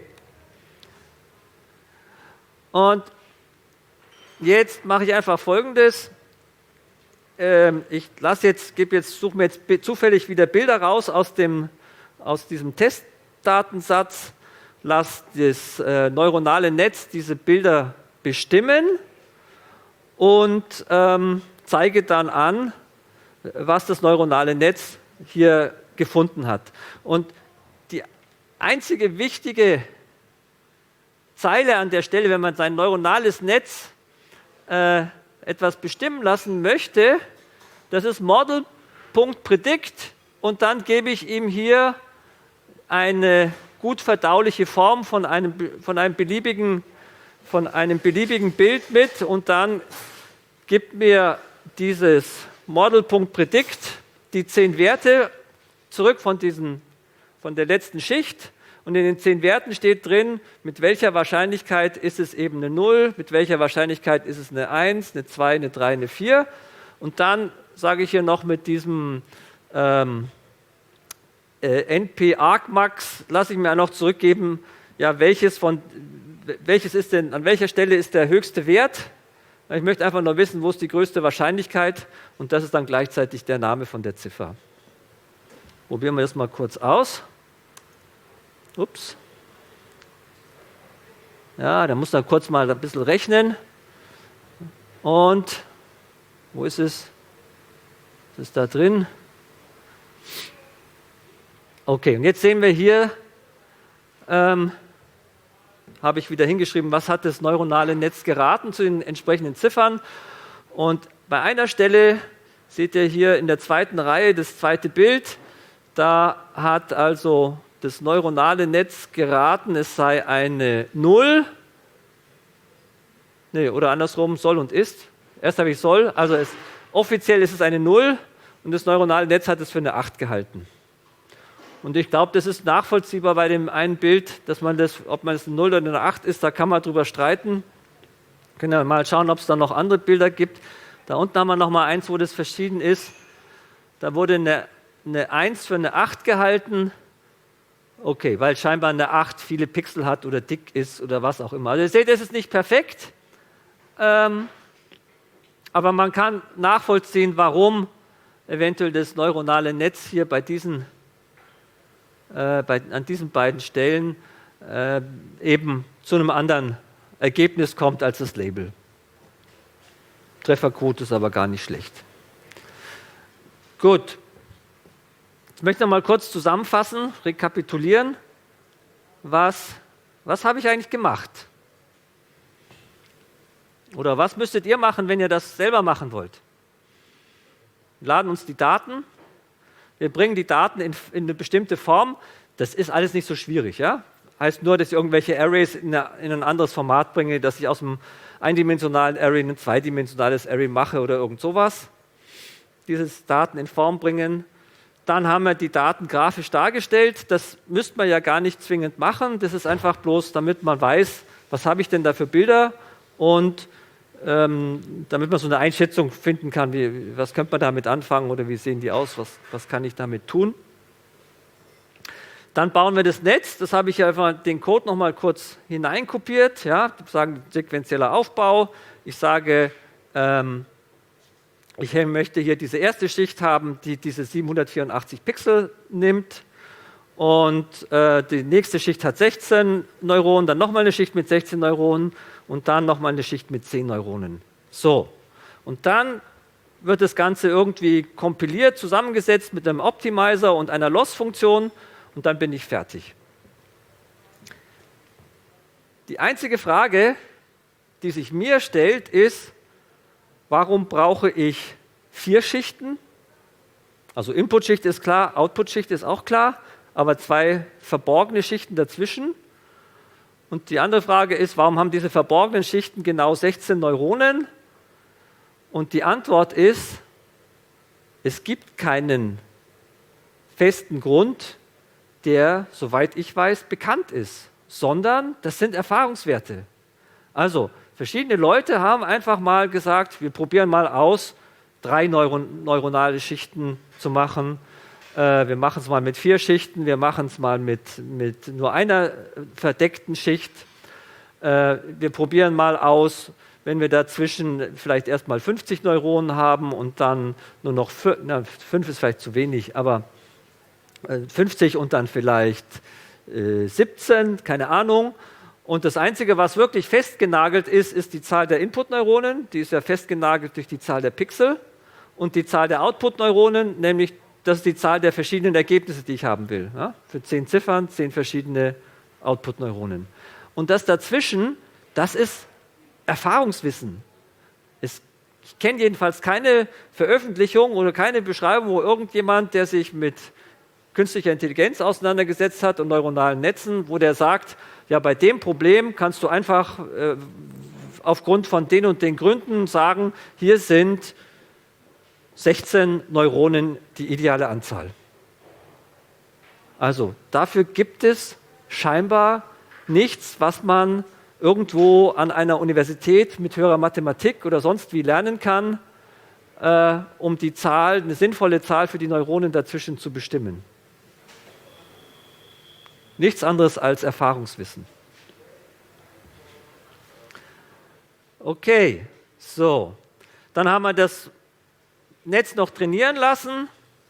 Und jetzt mache ich einfach Folgendes. Ähm, ich lasse jetzt, gebe jetzt, suche mir jetzt zufällig wieder Bilder raus aus, dem, aus diesem Testdatensatz, lasse das äh, neuronale Netz diese Bilder bestimmen und ähm, zeige dann an, was das neuronale Netz hier gefunden hat. Und die einzige wichtige Zeile an der Stelle, wenn man sein neuronales Netz äh, etwas bestimmen lassen möchte, das ist model.predict und dann gebe ich ihm hier eine gut verdauliche Form von einem, von einem beliebigen, von einem beliebigen Bild mit und dann gibt mir dieses Model.predict die zehn Werte zurück von, diesen, von der letzten Schicht und in den zehn Werten steht drin, mit welcher Wahrscheinlichkeit ist es eben eine null, mit welcher Wahrscheinlichkeit ist es eine eins, eine zwei, eine drei, eine vier und dann sage ich hier noch mit diesem ähm, äh, N P-Argmax, lasse ich mir auch noch zurückgeben, ja, welches, von, welches ist denn, an welcher Stelle ist der höchste Wert. Ich möchte einfach nur wissen, wo ist die größte Wahrscheinlichkeit und das ist dann gleichzeitig der Name von der Ziffer. Probieren wir das mal kurz aus. Ups. Ja, da muss man kurz mal ein bisschen rechnen. Und wo ist es? Das ist da drin. Okay, und jetzt sehen wir hier, ähm, habe ich wieder hingeschrieben, was hat das neuronale Netz geraten zu den entsprechenden Ziffern. Und bei einer Stelle seht ihr hier in der zweiten Reihe das zweite Bild, da hat also das neuronale Netz geraten, es sei eine null, nee, oder andersrum, soll und ist. Erst habe ich soll, also es, offiziell ist es eine null und das neuronale Netz hat es für eine acht gehalten. Und ich glaube, das ist nachvollziehbar bei dem einen Bild, dass man das, ob man es eine null oder eine acht ist, da kann man drüber streiten. Können wir mal schauen, ob es da noch andere Bilder gibt. Da unten haben wir noch mal eins, wo das verschieden ist. Da wurde eine, eine eins für eine acht gehalten. Okay, weil scheinbar eine acht viele Pixel hat oder dick ist oder was auch immer. Also ihr seht, es ist nicht perfekt, ähm, aber man kann nachvollziehen, warum eventuell das neuronale Netz hier bei diesen Äh, bei, an diesen beiden Stellen äh, eben zu einem anderen Ergebnis kommt als das Label. Trefferquote ist aber gar nicht schlecht. Gut. Jetzt möchte ich noch mal kurz zusammenfassen, rekapitulieren. Was, was habe ich eigentlich gemacht? Oder was müsstet ihr machen, wenn ihr das selber machen wollt? Wir laden uns die Daten. Wir bringen die Daten in, in eine bestimmte Form. Das ist alles nicht so schwierig. Ja? Heißt nur, dass ich irgendwelche Arrays in, eine, in ein anderes Format bringe, dass ich aus einem eindimensionalen Array ein zweidimensionales Array mache oder irgend sowas. Dieses Daten in Form bringen. Dann haben wir die Daten grafisch dargestellt. Das müsste man ja gar nicht zwingend machen. Das ist einfach bloß, damit man weiß, was habe ich denn da für Bilder und Ähm, damit man so eine Einschätzung finden kann, wie, was könnte man damit anfangen oder wie sehen die aus, was, was kann ich damit tun. Dann bauen wir das Netz, das habe ich ja einfach den Code nochmal kurz hineinkopiert, ja, sagen sequenzieller Aufbau, ich sage, ähm, ich möchte hier diese erste Schicht haben, die diese siebenhundertvierundachtzig Pixel nimmt und äh, die nächste Schicht hat sechzehn Neuronen, dann nochmal eine Schicht mit sechzehn Neuronen und dann nochmal eine Schicht mit zehn Neuronen. So, und dann wird das Ganze irgendwie kompiliert, zusammengesetzt mit einem Optimizer und einer Loss-Funktion und dann bin ich fertig. Die einzige Frage, die sich mir stellt, ist, warum brauche ich vier Schichten? Also Input-Schicht ist klar, Output-Schicht ist auch klar, aber zwei verborgene Schichten dazwischen. Und die andere Frage ist, warum haben diese verborgenen Schichten genau sechzehn Neuronen? Und die Antwort ist, es gibt keinen festen Grund, der, soweit ich weiß, bekannt ist, sondern das sind Erfahrungswerte. Also, verschiedene Leute haben einfach mal gesagt, wir probieren mal aus, drei Neuron- neuronale Schichten zu machen. Äh, wir machen es mal mit vier Schichten, wir machen es mal mit, mit nur einer verdeckten Schicht. Äh, wir probieren mal aus, wenn wir dazwischen vielleicht erstmal fünfzig Neuronen haben und dann nur noch, fünf, na, fünf ist vielleicht zu wenig, aber äh, fünfzig und dann vielleicht äh, siebzehn, keine Ahnung. Und das Einzige, was wirklich festgenagelt ist, ist die Zahl der Input-Neuronen. Die ist ja festgenagelt durch die Zahl der Pixel. Und die Zahl der Output-Neuronen, nämlich das ist die Zahl der verschiedenen Ergebnisse, die ich haben will. Ja? Für zehn Ziffern, zehn verschiedene Output-Neuronen. Und das dazwischen, das ist Erfahrungswissen. Es, ich kenne jedenfalls keine Veröffentlichung oder keine Beschreibung, wo irgendjemand, der sich mit künstlicher Intelligenz auseinandergesetzt hat und neuronalen Netzen, wo der sagt, ja, bei dem Problem kannst du einfach äh, aufgrund von den und den Gründen sagen, hier sind sechzehn Neuronen die ideale Anzahl. Also dafür gibt es scheinbar nichts, was man irgendwo an einer Universität mit höherer Mathematik oder sonst wie lernen kann, äh, um die Zahl, eine sinnvolle Zahl für die Neuronen dazwischen zu bestimmen. Nichts anderes als Erfahrungswissen. Okay, so. Dann haben wir das Netz noch trainieren lassen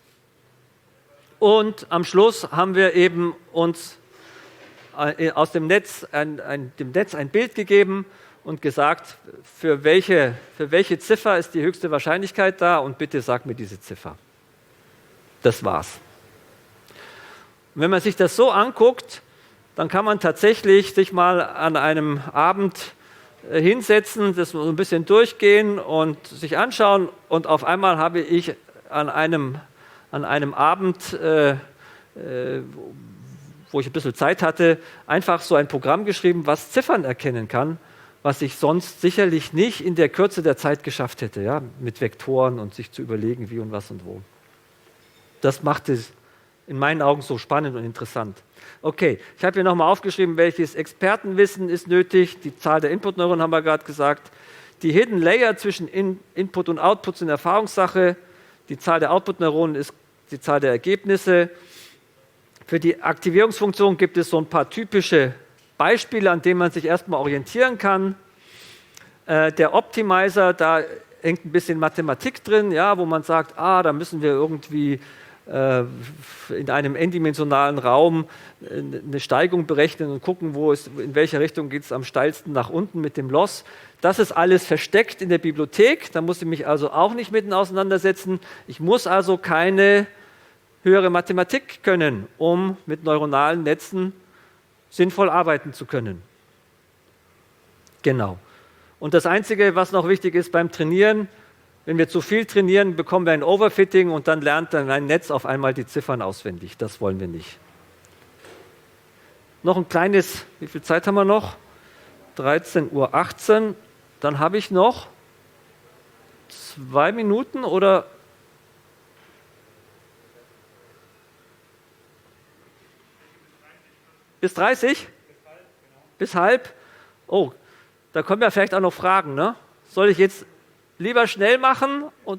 und am Schluss haben wir eben uns aus dem Netz ein, ein, dem Netz ein Bild gegeben und gesagt, für welche, für welche Ziffer ist die höchste Wahrscheinlichkeit da und bitte sag mir diese Ziffer. Das war's. Und wenn man sich das so anguckt, dann kann man tatsächlich sich mal an einem Abend äh, hinsetzen, das so ein bisschen durchgehen und sich anschauen und auf einmal habe ich an einem, an einem Abend, äh, äh, wo ich ein bisschen Zeit hatte, einfach so ein Programm geschrieben, was Ziffern erkennen kann, was ich sonst sicherlich nicht in der Kürze der Zeit geschafft hätte, ja, mit Vektoren und sich zu überlegen, wie und was und wo. Das macht es in meinen Augen so spannend und interessant. Okay, ich habe hier nochmal aufgeschrieben, welches Expertenwissen ist nötig. Die Zahl der Input-Neuronen haben wir gerade gesagt. Die Hidden Layer zwischen In- Input und Output sind Erfahrungssache. Die Zahl der Output-Neuronen ist die Zahl der Ergebnisse. Für die Aktivierungsfunktion gibt es so ein paar typische Beispiele, an denen man sich erstmal orientieren kann. Äh, der Optimizer, da hängt ein bisschen Mathematik drin, ja, wo man sagt, ah, da müssen wir irgendwie äh, in einem n-dimensionalen Raum eine Steigung berechnen und gucken, wo es, in welcher Richtung geht es am steilsten nach unten mit dem Loss. Das ist alles versteckt in der Bibliothek, da muss ich mich also auch nicht mitten auseinandersetzen. Ich muss also keine höhere Mathematik können, um mit neuronalen Netzen sinnvoll arbeiten zu können. Genau. Und das Einzige, was noch wichtig ist beim Trainieren, wenn wir zu viel trainieren, bekommen wir ein Overfitting und dann lernt dann ein Netz auf einmal die Ziffern auswendig. Das wollen wir nicht. Noch ein kleines, wie viel Zeit haben wir noch? dreizehn Uhr achtzehn. Dann habe ich noch zwei Minuten oder bis dreißig? Bis halb? Oh, da kommen ja vielleicht auch noch Fragen, ne? Soll ich jetzt lieber schnell machen und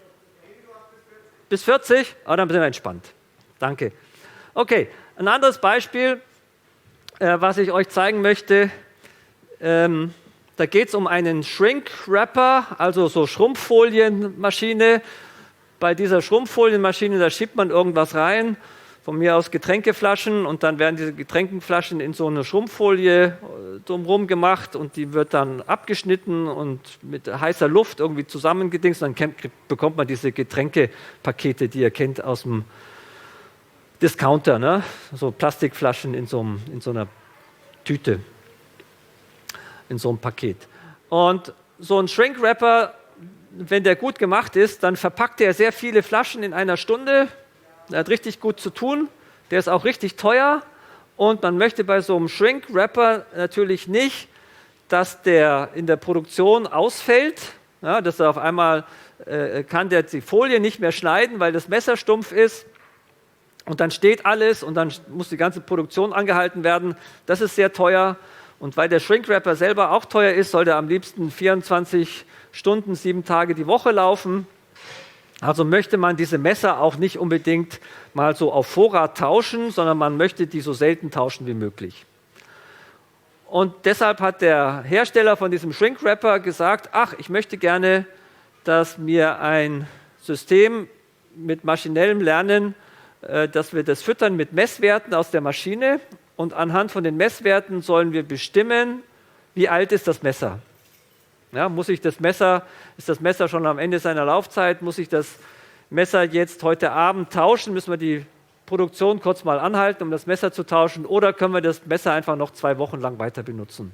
bis vierzig? Ah, dann sind wir entspannt. Danke. Okay, ein anderes Beispiel, äh, was ich euch zeigen möchte. Ähm, da geht es um einen Shrink-Wrapper, also so Schrumpffolienmaschine. Bei dieser Schrumpffolienmaschine, da schiebt man irgendwas rein, von mir aus Getränkeflaschen, und dann werden diese Getränkeflaschen in so eine Schrumpffolie drumherum gemacht und die wird dann abgeschnitten und mit heißer Luft irgendwie zusammengedingst. Dann bekommt man diese Getränkepakete, die ihr kennt aus dem Discounter, ne? So Plastikflaschen in so, einem, in so einer Tüte, in so einem Paket. Und so ein Shrink-Wrapper, wenn der gut gemacht ist, dann verpackt er sehr viele Flaschen in einer Stunde. Der hat richtig gut zu tun, der ist auch richtig teuer und man möchte bei so einem Shrink-Wrapper natürlich nicht, dass der in der Produktion ausfällt, ja, dass er auf einmal äh, kann der die Folie nicht mehr schneiden, weil das Messer stumpf ist und dann steht alles und dann muss die ganze Produktion angehalten werden. Das ist sehr teuer und weil der Shrink-Wrapper selber auch teuer ist, soll der am liebsten vierundzwanzig Stunden, sieben Tage die Woche laufen. Also möchte man diese Messer auch nicht unbedingt mal so auf Vorrat tauschen, sondern man möchte die so selten tauschen wie möglich. Und deshalb hat der Hersteller von diesem Shrink-Wrapper gesagt, ach, ich möchte gerne, dass mir ein System mit maschinellem Lernen, äh, dass wir das füttern mit Messwerten aus der Maschine und anhand von den Messwerten sollen wir bestimmen, wie alt ist das Messer. Ja, muss ich das Messer, ist das Messer schon am Ende seiner Laufzeit, muss ich das Messer jetzt heute Abend tauschen, müssen wir die Produktion kurz mal anhalten, um das Messer zu tauschen, oder können wir das Messer einfach noch zwei Wochen lang weiter benutzen.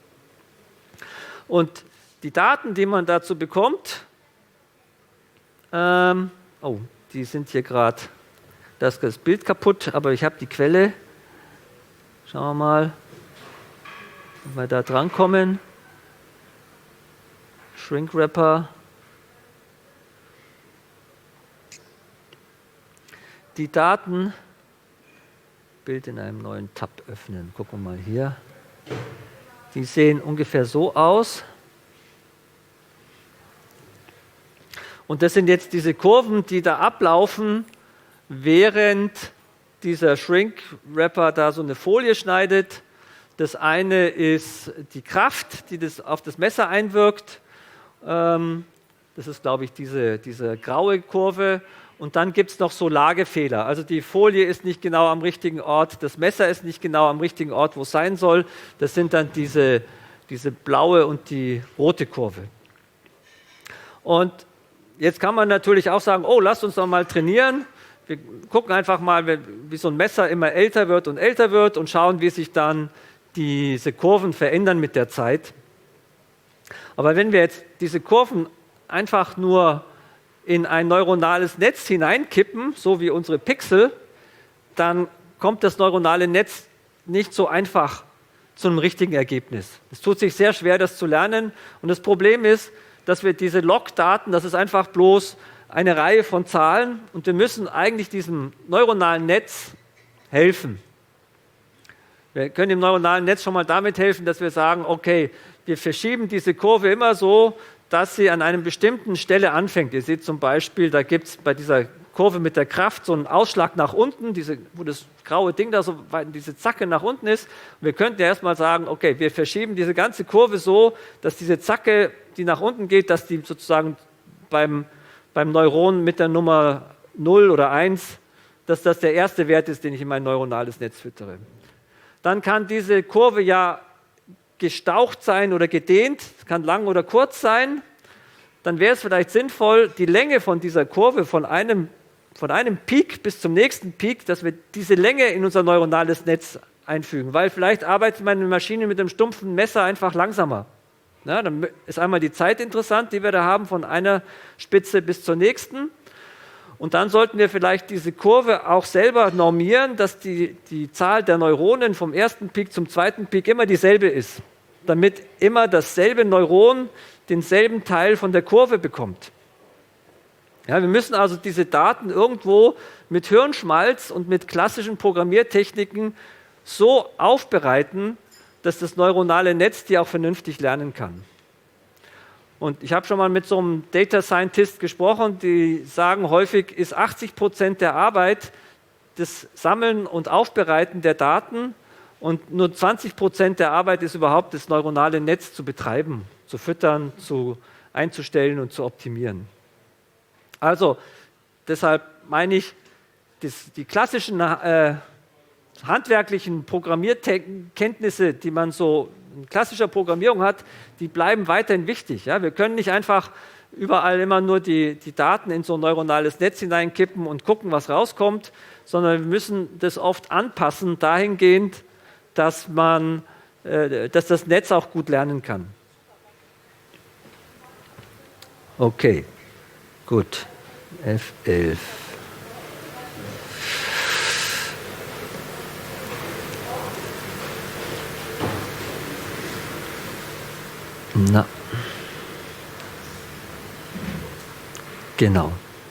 Und die Daten, die man dazu bekommt, ähm, oh, die sind hier gerade Da ist das Bild kaputt, aber ich habe die Quelle. Schauen wir mal, ob wir da drankommen. Shrinkwrapper. Die Daten, Bild in einem neuen Tab öffnen. Gucken wir mal hier. Die sehen ungefähr so aus. Und das sind jetzt diese Kurven, die da ablaufen, während dieser Shrink-Wrapper da so eine Folie schneidet. Das eine ist die Kraft, die das auf das Messer einwirkt. Ähm, das ist, glaube ich, diese, diese graue Kurve. Und dann gibt es noch so Lagefehler. Also die Folie ist nicht genau am richtigen Ort, das Messer ist nicht genau am richtigen Ort, wo es sein soll. Das sind dann diese, diese blaue und die rote Kurve. Und jetzt kann man natürlich auch sagen, oh, lasst uns doch mal trainieren. Wir gucken einfach mal, wie so ein Messer immer älter wird und älter wird und schauen, wie sich dann diese Kurven verändern mit der Zeit. Aber wenn wir jetzt diese Kurven einfach nur in ein neuronales Netz hineinkippen, so wie unsere Pixel, dann kommt das neuronale Netz nicht so einfach zu einem richtigen Ergebnis. Es tut sich sehr schwer, das zu lernen. Und das Problem ist, dass wir diese Log-Daten, das ist einfach bloß eine Reihe von Zahlen und wir müssen eigentlich diesem neuronalen Netz helfen. Wir können dem neuronalen Netz schon mal damit helfen, dass wir sagen, okay, wir verschieben diese Kurve immer so, dass sie an einer bestimmten Stelle anfängt. Ihr seht zum Beispiel, da gibt es bei dieser Kurve mit der Kraft so einen Ausschlag nach unten, diese, wo das graue Ding da so weit, diese Zacke nach unten ist. Und wir könnten ja erstmal sagen, okay, wir verschieben diese ganze Kurve so, dass diese Zacke, die nach unten geht, dass die sozusagen beim, beim Neuron mit der Nummer null oder eins, dass das der erste Wert ist, den ich in mein neuronales Netz füttere. Dann kann diese Kurve ja gestaucht sein oder gedehnt, es kann lang oder kurz sein, dann wäre es vielleicht sinnvoll, die Länge von dieser Kurve von einem, von einem Peak bis zum nächsten Peak, dass wir diese Länge in unser neuronales Netz einfügen, weil vielleicht arbeitet meine Maschine mit einem stumpfen Messer einfach langsamer. Ja, dann ist einmal die Zeit interessant, die wir da haben, von einer Spitze bis zur nächsten. Und dann sollten wir vielleicht diese Kurve auch selber normieren, dass die, die Zahl der Neuronen vom ersten Peak zum zweiten Peak immer dieselbe ist, damit immer dasselbe Neuron denselben Teil von der Kurve bekommt. Ja, wir müssen also diese Daten irgendwo mit Hirnschmalz und mit klassischen Programmiertechniken so aufbereiten, dass das neuronale Netz die auch vernünftig lernen kann. Und ich habe schon mal mit so einem Data Scientist gesprochen, die sagen, häufig ist achtzig Prozent der Arbeit das Sammeln und Aufbereiten der Daten und nur zwanzig Prozent der Arbeit ist überhaupt das neuronale Netz zu betreiben, zu füttern, zu einzustellen und zu optimieren. Also deshalb meine ich, das, die klassischen äh, handwerklichen Programmierkenntnisse, die man so in klassischer Programmierung hat, die bleiben weiterhin wichtig. Ja? Wir können nicht einfach überall immer nur die, die Daten in so ein neuronales Netz hineinkippen und gucken, was rauskommt, sondern wir müssen das oft anpassen, dahingehend, dass, man, äh, dass das Netz auch gut lernen kann. Okay, gut. F elf. Na, genau.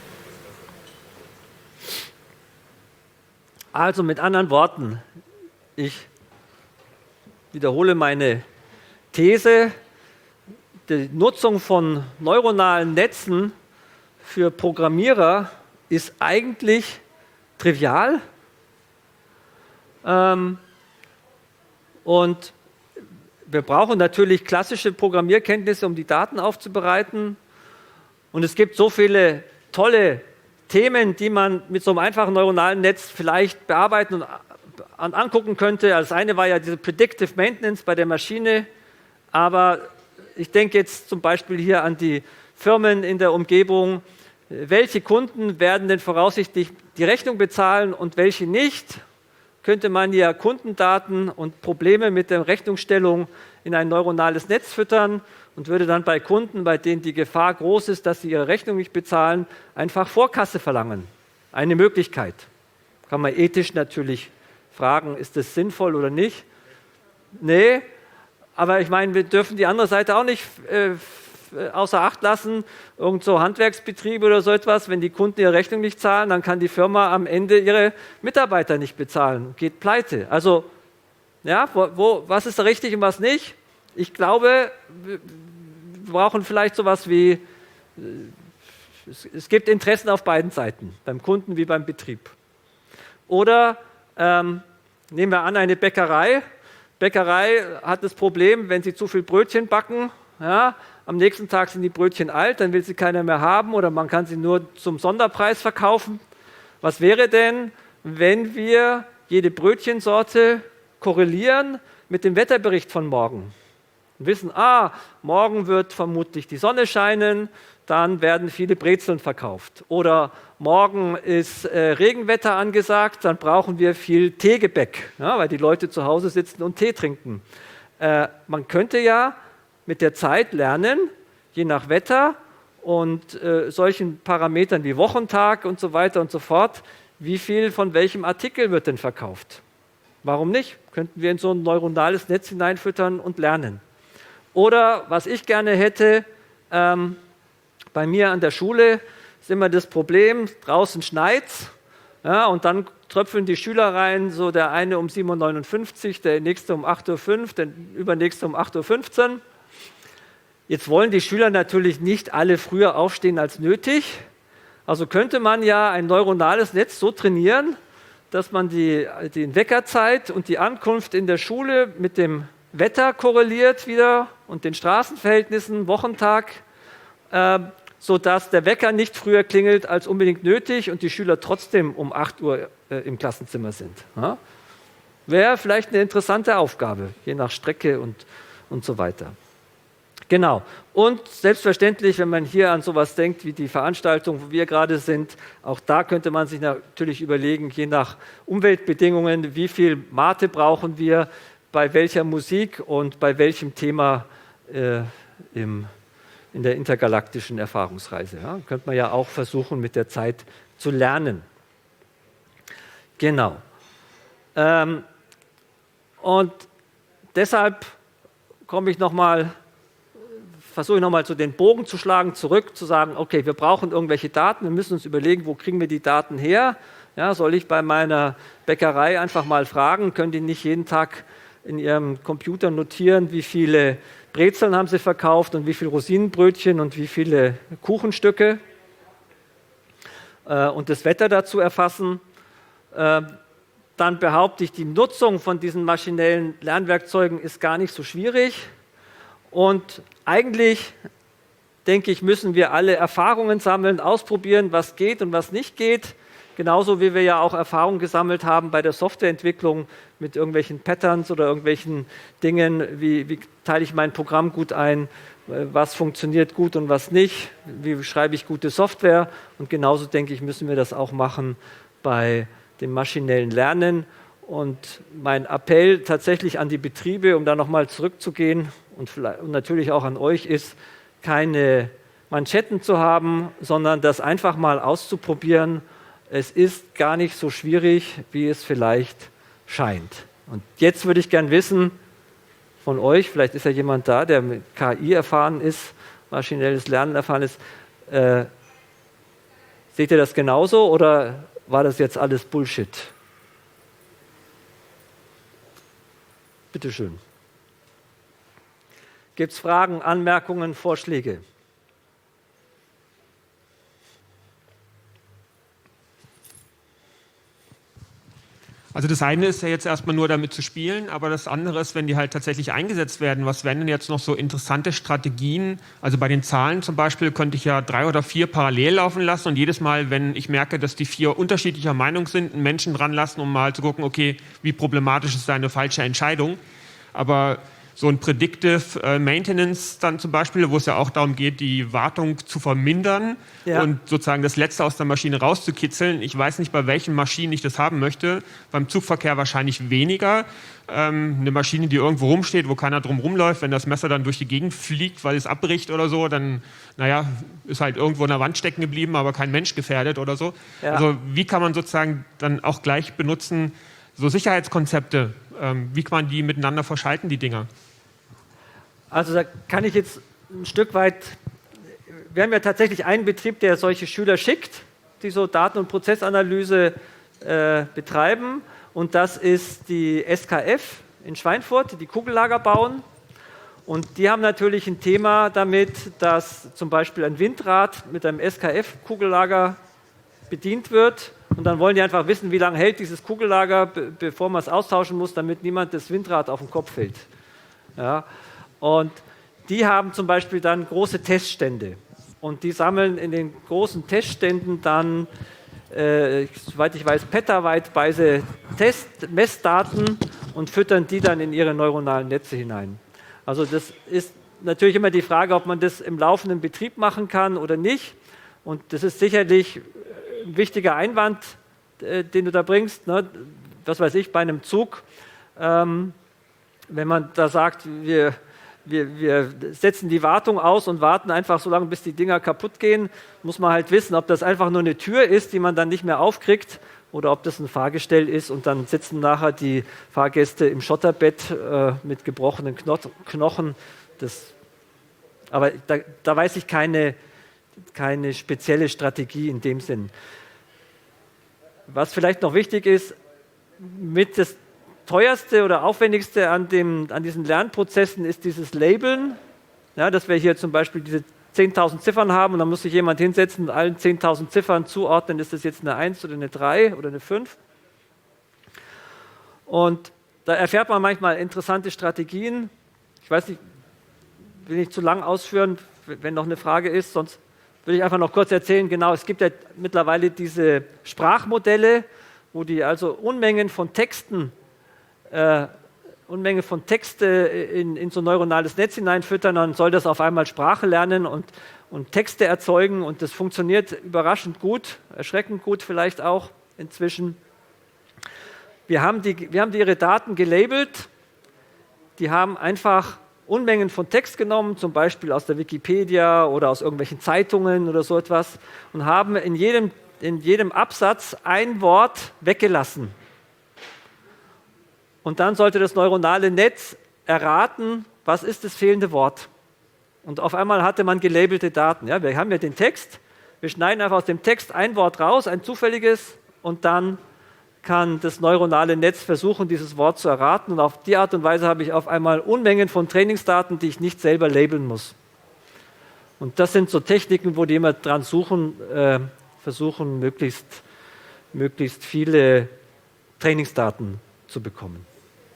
Also mit anderen Worten, ich wiederhole meine These, die Nutzung von neuronalen Netzen für Programmierer ist eigentlich trivial ähm, und wir brauchen natürlich klassische Programmierkenntnisse, um die Daten aufzubereiten. Und es gibt so viele tolle Themen, die man mit so einem einfachen neuronalen Netz vielleicht bearbeiten und angucken könnte. Das eine war ja diese Predictive Maintenance bei der Maschine. Aber ich denke jetzt zum Beispiel hier an die Firmen in der Umgebung. Welche Kunden werden denn voraussichtlich die Rechnung bezahlen und welche nicht? Könnte man ja Kundendaten und Probleme mit der Rechnungsstellung in ein neuronales Netz füttern und würde dann bei Kunden, bei denen die Gefahr groß ist, dass sie ihre Rechnung nicht bezahlen, einfach Vorkasse verlangen. Eine Möglichkeit. Kann man ethisch natürlich fragen, ist das sinnvoll oder nicht? Nee, aber ich meine, wir dürfen die andere Seite auch nicht äh, außer Acht lassen. Irgend so Handwerksbetriebe oder so etwas, wenn die Kunden ihre Rechnung nicht zahlen, dann kann die Firma am Ende ihre Mitarbeiter nicht bezahlen, geht pleite. Also, ja, wo, wo, was ist da richtig und was nicht? Ich glaube, wir brauchen vielleicht sowas wie, es, es gibt Interessen auf beiden Seiten, beim Kunden wie beim Betrieb. Oder ähm, nehmen wir an, eine Bäckerei. Bäckerei hat das Problem, wenn sie zu viel Brötchen backen, ja, am nächsten Tag sind die Brötchen alt, dann will sie keiner mehr haben oder man kann sie nur zum Sonderpreis verkaufen. Was wäre denn, wenn wir jede Brötchensorte korrelieren mit dem Wetterbericht von morgen? Und wissen, ah, morgen wird vermutlich die Sonne scheinen, dann werden viele Brezeln verkauft. Oder morgen ist äh, Regenwetter angesagt, dann brauchen wir viel Teegebäck, ja, weil die Leute zu Hause sitzen und Tee trinken. Äh, man könnte ja mit der Zeit lernen, je nach Wetter und äh, solchen Parametern wie Wochentag und so weiter und so fort, wie viel von welchem Artikel wird denn verkauft. Warum nicht? Könnten wir in so ein neuronales Netz hineinfüttern und lernen. Oder was ich gerne hätte, ähm, bei mir an der Schule ist immer das Problem, draußen schneit's, ja, und dann tröpfeln die Schüler rein, so der eine um sieben Uhr neunundfünfzig, der nächste um acht Uhr fünf, der übernächste um acht Uhr fünfzehn. Jetzt wollen die Schüler natürlich nicht alle früher aufstehen als nötig. Also könnte man ja ein neuronales Netz so trainieren, dass man die, die Weckerzeit und die Ankunft in der Schule mit dem Wetter korreliert wieder und den Straßenverhältnissen, Wochentag, äh, sodass der Wecker nicht früher klingelt als unbedingt nötig und die Schüler trotzdem um acht Uhr äh, im Klassenzimmer sind. Ja? Wäre vielleicht eine interessante Aufgabe, je nach Strecke und, und so weiter. Genau. Und selbstverständlich, wenn man hier an sowas denkt wie die Veranstaltung, wo wir gerade sind, auch da könnte man sich natürlich überlegen, je nach Umweltbedingungen, wie viel Mate brauchen wir, bei welcher Musik und bei welchem Thema äh, im, in der intergalaktischen Erfahrungsreise. Ja? Könnte man ja auch versuchen, mit der Zeit zu lernen. Genau. Ähm, und deshalb komme ich nochmal versuche ich nochmal so den Bogen zu schlagen, zurück, zu sagen, okay, wir brauchen irgendwelche Daten, wir müssen uns überlegen, wo kriegen wir die Daten her? Ja, soll ich bei meiner Bäckerei einfach mal fragen, können die nicht jeden Tag in ihrem Computer notieren, wie viele Brezeln haben sie verkauft und wie viele Rosinenbrötchen und wie viele Kuchenstücke äh, und das Wetter dazu erfassen? Äh, dann behaupte ich, die Nutzung von diesen maschinellen Lernwerkzeugen ist gar nicht so schwierig. Und eigentlich, denke ich, müssen wir alle Erfahrungen sammeln, ausprobieren, was geht und was nicht geht. Genauso wie wir ja auch Erfahrungen gesammelt haben bei der Softwareentwicklung mit irgendwelchen Patterns oder irgendwelchen Dingen, wie, wie teile ich mein Programm gut ein, was funktioniert gut und was nicht, wie schreibe ich gute Software. Und genauso, denke ich, müssen wir das auch machen bei dem maschinellen Lernen. Und mein Appell tatsächlich an die Betriebe, um da nochmal zurückzugehen und, vielleicht, und natürlich auch an euch, ist, keine Manschetten zu haben, sondern das einfach mal auszuprobieren. Es ist gar nicht so schwierig, wie es vielleicht scheint. Und jetzt würde ich gern wissen von euch, vielleicht ist ja jemand da, der mit K I erfahren ist, maschinelles Lernen erfahren ist, äh, seht ihr das genauso oder war das jetzt alles Bullshit? Bitte schön. Gibt es Fragen, Anmerkungen, Vorschläge? Also das eine ist ja jetzt erstmal nur damit zu spielen, aber das andere ist, wenn die halt tatsächlich eingesetzt werden, was wären denn jetzt noch so interessante Strategien? Also bei den Zahlen zum Beispiel könnte ich ja drei oder vier parallel laufen lassen und jedes Mal, wenn ich merke, dass die vier unterschiedlicher Meinung sind, einen Menschen dran lassen, um mal zu gucken, okay, wie problematisch ist da eine falsche Entscheidung. Aber so ein Predictive äh, Maintenance dann zum Beispiel, wo es ja auch darum geht, die Wartung zu vermindern ja. und sozusagen das Letzte aus der Maschine rauszukitzeln. Ich weiß nicht, bei welchen Maschinen ich das haben möchte. Beim Zugverkehr wahrscheinlich weniger. Ähm, eine Maschine, die irgendwo rumsteht, wo keiner drum rumläuft, wenn das Messer dann durch die Gegend fliegt, weil es abbricht oder so, dann, naja, ist halt irgendwo in der Wand stecken geblieben, aber kein Mensch gefährdet oder so. Ja. Also wie kann man sozusagen dann auch gleich benutzen, so Sicherheitskonzepte, ähm, wie kann man die miteinander verschalten, die Dinger? Also da kann ich jetzt ein Stück weit, wir haben ja tatsächlich einen Betrieb, der solche Schüler schickt, die so Daten- und Prozessanalyse äh, betreiben. Und das ist die S K F in Schweinfurt, die Kugellager bauen. Und die haben natürlich ein Thema damit, dass zum Beispiel ein Windrad mit einem S K F-Kugellager bedient wird. Und dann wollen die einfach wissen, wie lange hält dieses Kugellager, be bevor man es austauschen muss, damit niemand das Windrad auf den Kopf fällt. Ja. Und die haben zum Beispiel dann große Teststände. Und die sammeln in den großen Testständen dann, äh, soweit ich weiß, petabyteweise Test Messdaten und füttern die dann in ihre neuronalen Netze hinein. Also das ist natürlich immer die Frage, ob man das im laufenden Betrieb machen kann oder nicht. Und das ist sicherlich ein wichtiger Einwand, äh, den du da bringst. Ne? Was weiß ich, bei einem Zug, ähm, wenn man da sagt, wir, wir, wir setzen die Wartung aus und warten einfach so lange, bis die Dinger kaputt gehen, muss man halt wissen, ob das einfach nur eine Tür ist, die man dann nicht mehr aufkriegt, oder ob das ein Fahrgestell ist und dann sitzen nachher die Fahrgäste im Schotterbett äh, mit gebrochenen Kno Knochen. Das, aber da, da weiß ich keine, keine spezielle Strategie in dem Sinn. Was vielleicht noch wichtig ist, mit das teuerste oder aufwendigste an, dem, an diesen Lernprozessen ist dieses Labeln, ja, dass wir hier zum Beispiel diese zehntausend Ziffern haben und dann muss sich jemand hinsetzen und allen zehntausend Ziffern zuordnen, ist das jetzt eine eins oder eine drei oder eine fünf. Und da erfährt man manchmal interessante Strategien. Ich weiß nicht, will nicht zu lang ausführen, wenn noch eine Frage ist, sonst will ich einfach noch kurz erzählen. Genau, es gibt ja mittlerweile diese Sprachmodelle, wo die also Unmengen von Texten äh, Unmenge von Texte in, in so ein neuronales Netz hineinfüttern, dann soll das auf einmal Sprache lernen und, und Texte erzeugen und das funktioniert überraschend gut, erschreckend gut vielleicht auch inzwischen. Wir haben, die, wir haben die ihre Daten gelabelt, die haben einfach Unmengen von Text genommen, zum Beispiel aus der Wikipedia oder aus irgendwelchen Zeitungen oder so etwas und haben in jedem, in jedem Absatz ein Wort weggelassen. Und dann sollte das neuronale Netz erraten, was ist das fehlende Wort. Und auf einmal hatte man gelabelte Daten. Ja, wir haben ja den Text, wir schneiden einfach aus dem Text ein Wort raus, ein zufälliges, und dann kann das neuronale Netz versuchen, dieses Wort zu erraten. Und auf die Art und Weise habe ich auf einmal Unmengen von Trainingsdaten, die ich nicht selber labeln muss. Und das sind so Techniken, wo die immer dran suchen, äh, versuchen, möglichst, möglichst viele Trainingsdaten zu bekommen.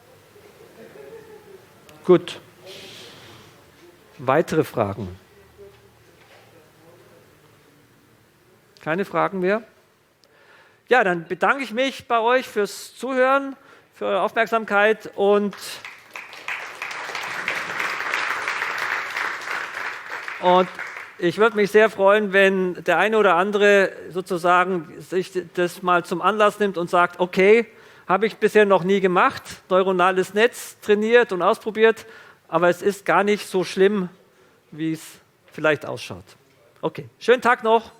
Gut. Weitere Fragen? Keine Fragen mehr? Ja, dann bedanke ich mich bei euch fürs Zuhören, für eure Aufmerksamkeit und, und ich würde mich sehr freuen, wenn der eine oder andere sozusagen sich das mal zum Anlass nimmt und sagt, okay, habe ich bisher noch nie gemacht, neuronales Netz trainiert und ausprobiert, aber es ist gar nicht so schlimm, wie es vielleicht ausschaut. Okay, schönen Tag noch.